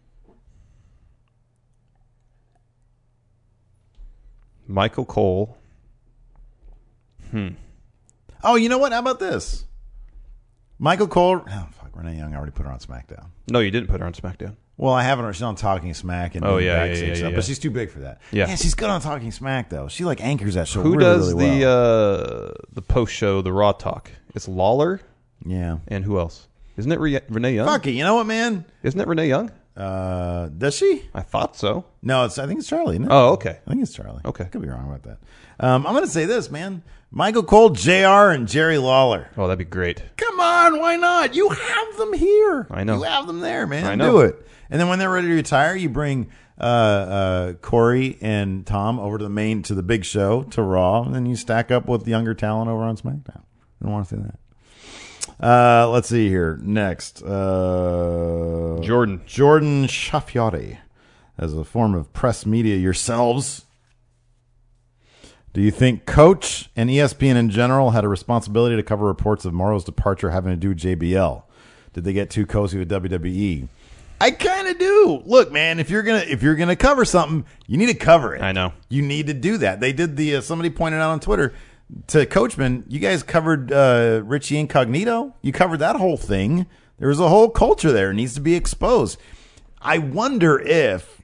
S5: Michael Cole. Hmm.
S1: Oh, you know what? How about this? Michael Cole. Oh, fuck. Renee Young. I already put her on SmackDown.
S5: No, you didn't put her on SmackDown.
S1: Well, I haven't. She's on Talking Smack and
S5: Oh,
S1: doing
S5: yeah, yeah,
S1: backstage
S5: yeah, yeah,
S1: stuff,
S5: yeah.
S1: but she's too big for that.
S5: Yeah.
S1: Man, she's good on Talking Smack though. She like anchors that show.
S5: Who
S1: really,
S5: does
S1: really
S5: the
S1: well.
S5: uh, the post show, the Raw Talk? It's Lawler.
S1: Yeah.
S5: And who else? Isn't it Re- Renee Young?
S1: Fuck it. You know what, man?
S5: Isn't it Renee Young?
S1: Uh, does she?
S5: I thought so.
S1: No, it's. I think it's Charlie. Isn't it?
S5: Oh, okay.
S1: I think it's Charlie.
S5: Okay.
S1: I could be wrong about that. Um, I'm going to say this, man. Michael Cole, J R, and Jerry Lawler.
S5: Oh, that'd be great.
S1: Come on, why not? You have them here.
S5: I know.
S1: You have them there, man.
S5: I know.
S1: Do it. And then when they're ready to retire, you bring uh, uh, Corey and Tom over to the main, to the big show, to Raw, and then you stack up with younger talent over on SmackDown. I don't want to say that. Uh, let's see here. Next. Uh,
S5: Jordan.
S1: Jordan Shafiotti. as a form of press media yourselves. Do you think Coach and E S P N in general had a responsibility to cover reports of Morrow's departure having to do with J B L? Did they get too cozy with W W E? I kind of do. Look, man, if you're gonna if you're gonna cover something, you need to cover it.
S5: I know.
S1: You need to do that. They did the. Uh, somebody pointed out on Twitter to Coachman, you guys covered uh, Richie Incognito. You covered that whole thing. There was a whole culture there. It needs to be exposed. I wonder if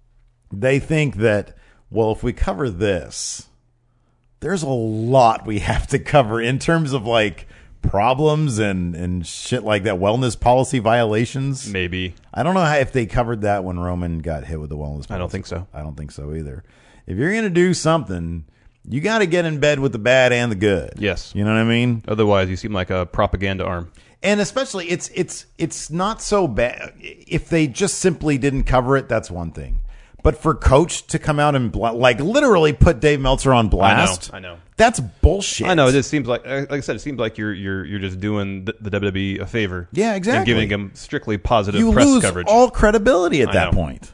S1: they think that, well, if we cover this, there's a lot we have to cover in terms of like problems and, and shit like that, wellness policy violations.
S5: Maybe.
S1: I don't know how, if they covered that when Roman got hit with the wellness policy.
S5: I don't think so.
S1: I don't think so either. If you're going to do something, you got to get in bed with the bad and the good.
S5: Yes.
S1: You know what I mean?
S5: Otherwise, you seem like a propaganda arm.
S1: And especially, it's it's it's not so bad. If they just simply didn't cover it, that's one thing. But for Coach to come out and bla- like literally put Dave Meltzer on blast,
S5: I know, I know.
S1: That's bullshit.
S5: I know. It just seems like, like I said, it seems like you're you're you're just doing the, the W W E a favor.
S1: Yeah, exactly.
S5: And giving them strictly positive
S1: you
S5: press
S1: lose
S5: coverage.
S1: all credibility at
S5: I
S1: that
S5: know.
S1: point.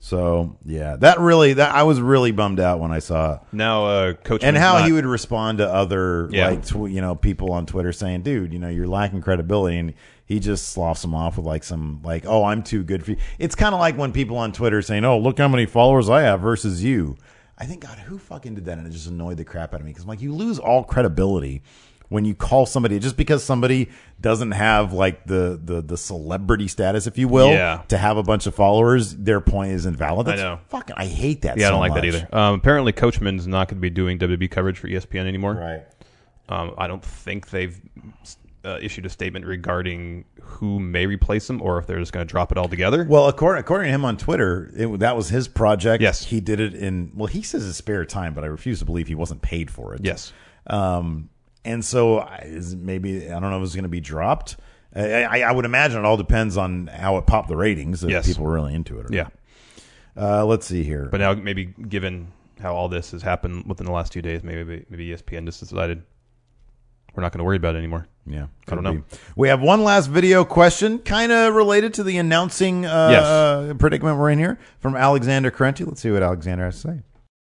S1: So yeah, that really that I was really bummed out when I saw it.
S5: Now, uh, Coach
S1: and how
S5: not,
S1: he would respond to other
S5: Yeah.
S1: like tw- you know people on Twitter saying, "Dude, you know you're lacking credibility," and he just sloughs them off with like some like, "Oh, I'm too good for you." It's kind of like when people on Twitter saying, "Oh, look how many followers I have versus you." I think, God, who fucking did that? And it just annoyed the crap out of me because I'm like, you lose all credibility when you call somebody just because somebody doesn't have like the the the celebrity status, if you will,
S5: Yeah.
S1: to have a bunch of followers. Their point is invalid. That's
S5: I know.
S1: Fucking, I hate that.
S5: Yeah, I
S1: so
S5: don't like
S1: much.
S5: that either. Um, apparently, Coachman's not going to be doing W W E coverage for E S P N anymore.
S1: Right.
S5: Um, I don't think they've uh, issued a statement regarding who may replace him or if they're just going to drop it altogether.
S1: Well, according, according to him on Twitter, it, that was his project.
S5: Yes.
S1: He did it in, well, he says his spare time, but I refuse to believe he wasn't paid for it.
S5: Yes.
S1: Um, and so I- is maybe, I don't know if it's going to be dropped. I, I, I would imagine it all depends on how it popped the ratings, if
S5: Yes.
S1: people are really into it. Or
S5: Yeah.
S1: not. Uh, let's see here.
S5: But now, maybe given how all this has happened within the last two days, maybe maybe E S P N just decided we're not going to worry about it anymore.
S1: Yeah,
S5: I don't
S1: could
S5: know.
S1: be. We have one last video question, kind of related to the announcing uh,
S5: Yes.
S1: uh, predicament we're in here, from Alexander Crenti. Let's see what Alexander has to say.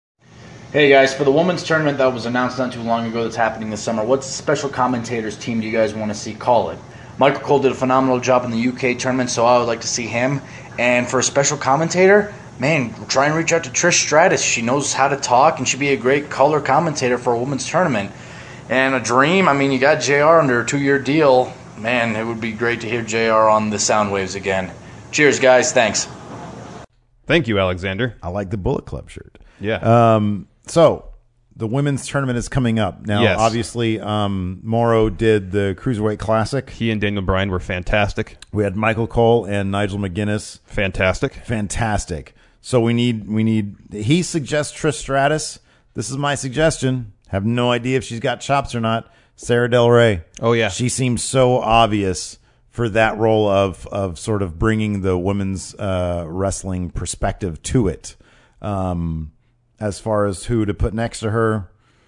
S9: Hey guys, for the women's tournament that was announced not too long ago that's happening this summer, what special commentators team do you guys want to see call it? Michael Cole did a phenomenal job in the U K tournament, so I would like to see him. And for a special commentator, man, try and reach out to Trish Stratus. She knows how to talk, and she'd be a great color commentator for a women's tournament. And a dream, I mean, you got J R under a two-year deal. Man, it would be great to hear J R on the sound waves again. Cheers, guys. Thanks.
S5: Thank you, Alexander.
S1: I like the Bullet Club shirt.
S5: Yeah.
S1: Um, so the women's tournament is coming up now.
S5: Yes.
S1: Obviously, um, Morrow did the Cruiserweight Classic.
S5: He and Daniel Bryan were fantastic.
S1: We had Michael Cole and Nigel McGuinness.
S5: Fantastic.
S1: Fantastic. So we need we need. He suggests Trish Stratus. This is my suggestion. Have no idea if she's got chops or not. Sarah Del Rey.
S5: Oh, yeah.
S1: She seems so obvious for that role of of sort of bringing the women's uh, wrestling perspective to it. Um, as far as who to put next to her,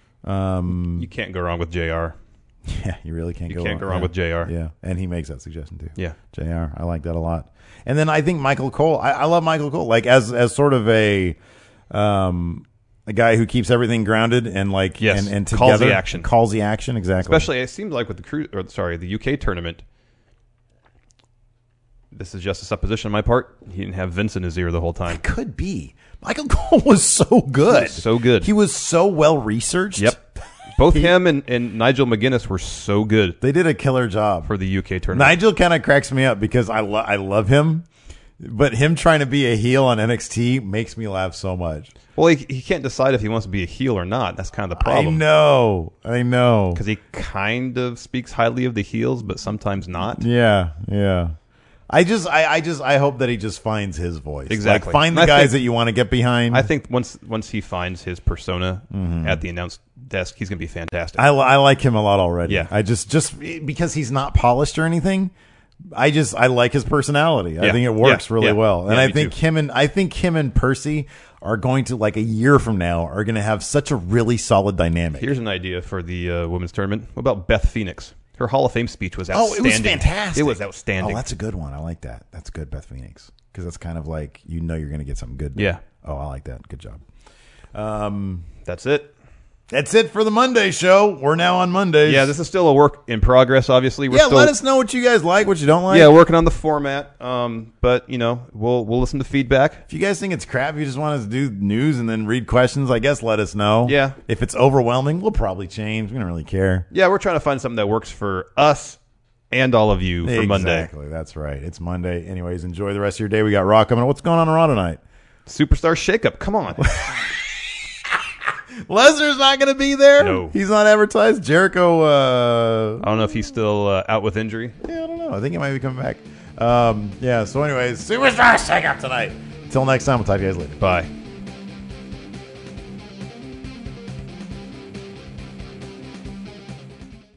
S1: um,
S5: You can't go wrong with J R.
S1: yeah, you really can't
S5: You
S1: go
S5: can't
S1: wrong.
S5: go wrong
S1: Yeah.
S5: with J R.
S1: Yeah, and he makes that suggestion too.
S5: Yeah.
S1: J R, I like that a lot. And then I think Michael Cole. I, I love Michael Cole, like as as sort of a um a guy who keeps everything grounded and like
S5: Yes,
S1: and, and
S5: calls
S1: together
S5: the action.
S1: calls the action exactly.
S5: Especially, it seemed like with the cru- or sorry, the U K tournament. This is just a supposition on my part. He didn't have Vince in his ear the whole time.
S1: Could be. Michael Cole was so good.
S5: He was so good.
S1: He was so well researched.
S5: Yep. Both him and, and Nigel McGuinness were so good
S1: They did a killer job.
S5: for the U K tournament.
S1: Nigel kind of cracks me up because I lo- I love him, but him trying to be a heel on N X T makes me laugh so much.
S5: Well, he, he can't decide if he wants to be a heel or not. That's kind of the
S1: I
S5: problem.
S1: know. I know.
S5: Because he kind of speaks highly of the heels, but sometimes not.
S1: Yeah, yeah. I just, I, I just, I hope that he just finds his voice.
S5: Exactly.
S1: Like, find the
S5: I
S1: guys
S5: think-
S1: that you want to get behind.
S5: I think once once he finds his persona at the announce desk, he's going to be fantastic.
S1: I, li- I like him a lot already.
S5: Yeah.
S1: I just, just because he's not polished or anything. I just, I like his personality. I
S5: Yeah.
S1: think it works
S5: Yeah.
S1: really
S5: Yeah.
S1: well. And
S5: Yeah,
S1: I
S5: me
S1: think
S5: too.
S1: him and, I think him and Percy are going to, like a year from now, are going to have such a really solid dynamic.
S5: Here's an idea for the uh, women's tournament. What about Beth Phoenix? Her Hall of Fame speech was
S1: Oh,
S5: outstanding.
S1: it was fantastic.
S5: It was outstanding.
S1: Oh, that's a good one. I like that. That's good, Beth Phoenix. because that's kind of like you know you're going to get something good.
S5: Yeah.
S1: Oh, I like that. Good job. Um,
S5: That's it.
S1: That's it for the Monday show. We're now on Mondays.
S5: Yeah, this is still a work in progress, obviously. We're
S1: yeah,
S5: still,
S1: let us know what you guys like, what you don't like.
S5: Yeah, working on the format. Um, but, you know, we'll we'll listen to feedback.
S1: If you guys think it's crap, if you just want us to do news and then read questions, I guess let us know.
S5: Yeah.
S1: If it's overwhelming, we'll probably change. We don't really care.
S5: Yeah, we're trying to find something that works for us and all of you for
S1: exactly.
S5: Monday.
S1: Exactly, that's right. It's Monday. Anyways, enjoy the rest of your day. We got Raw coming up. What's going on in Raw tonight?
S5: Superstar shakeup. Come on.
S1: Lesnar's not going to be there?
S5: No.
S1: He's not advertised? Jericho, uh...
S5: I don't know if he's still uh, out with injury.
S1: Yeah, I don't know. I think he might be coming back. Um, yeah, so anyways, Superstar shakeup tonight. Until next time, we'll talk to you guys later.
S5: Bye.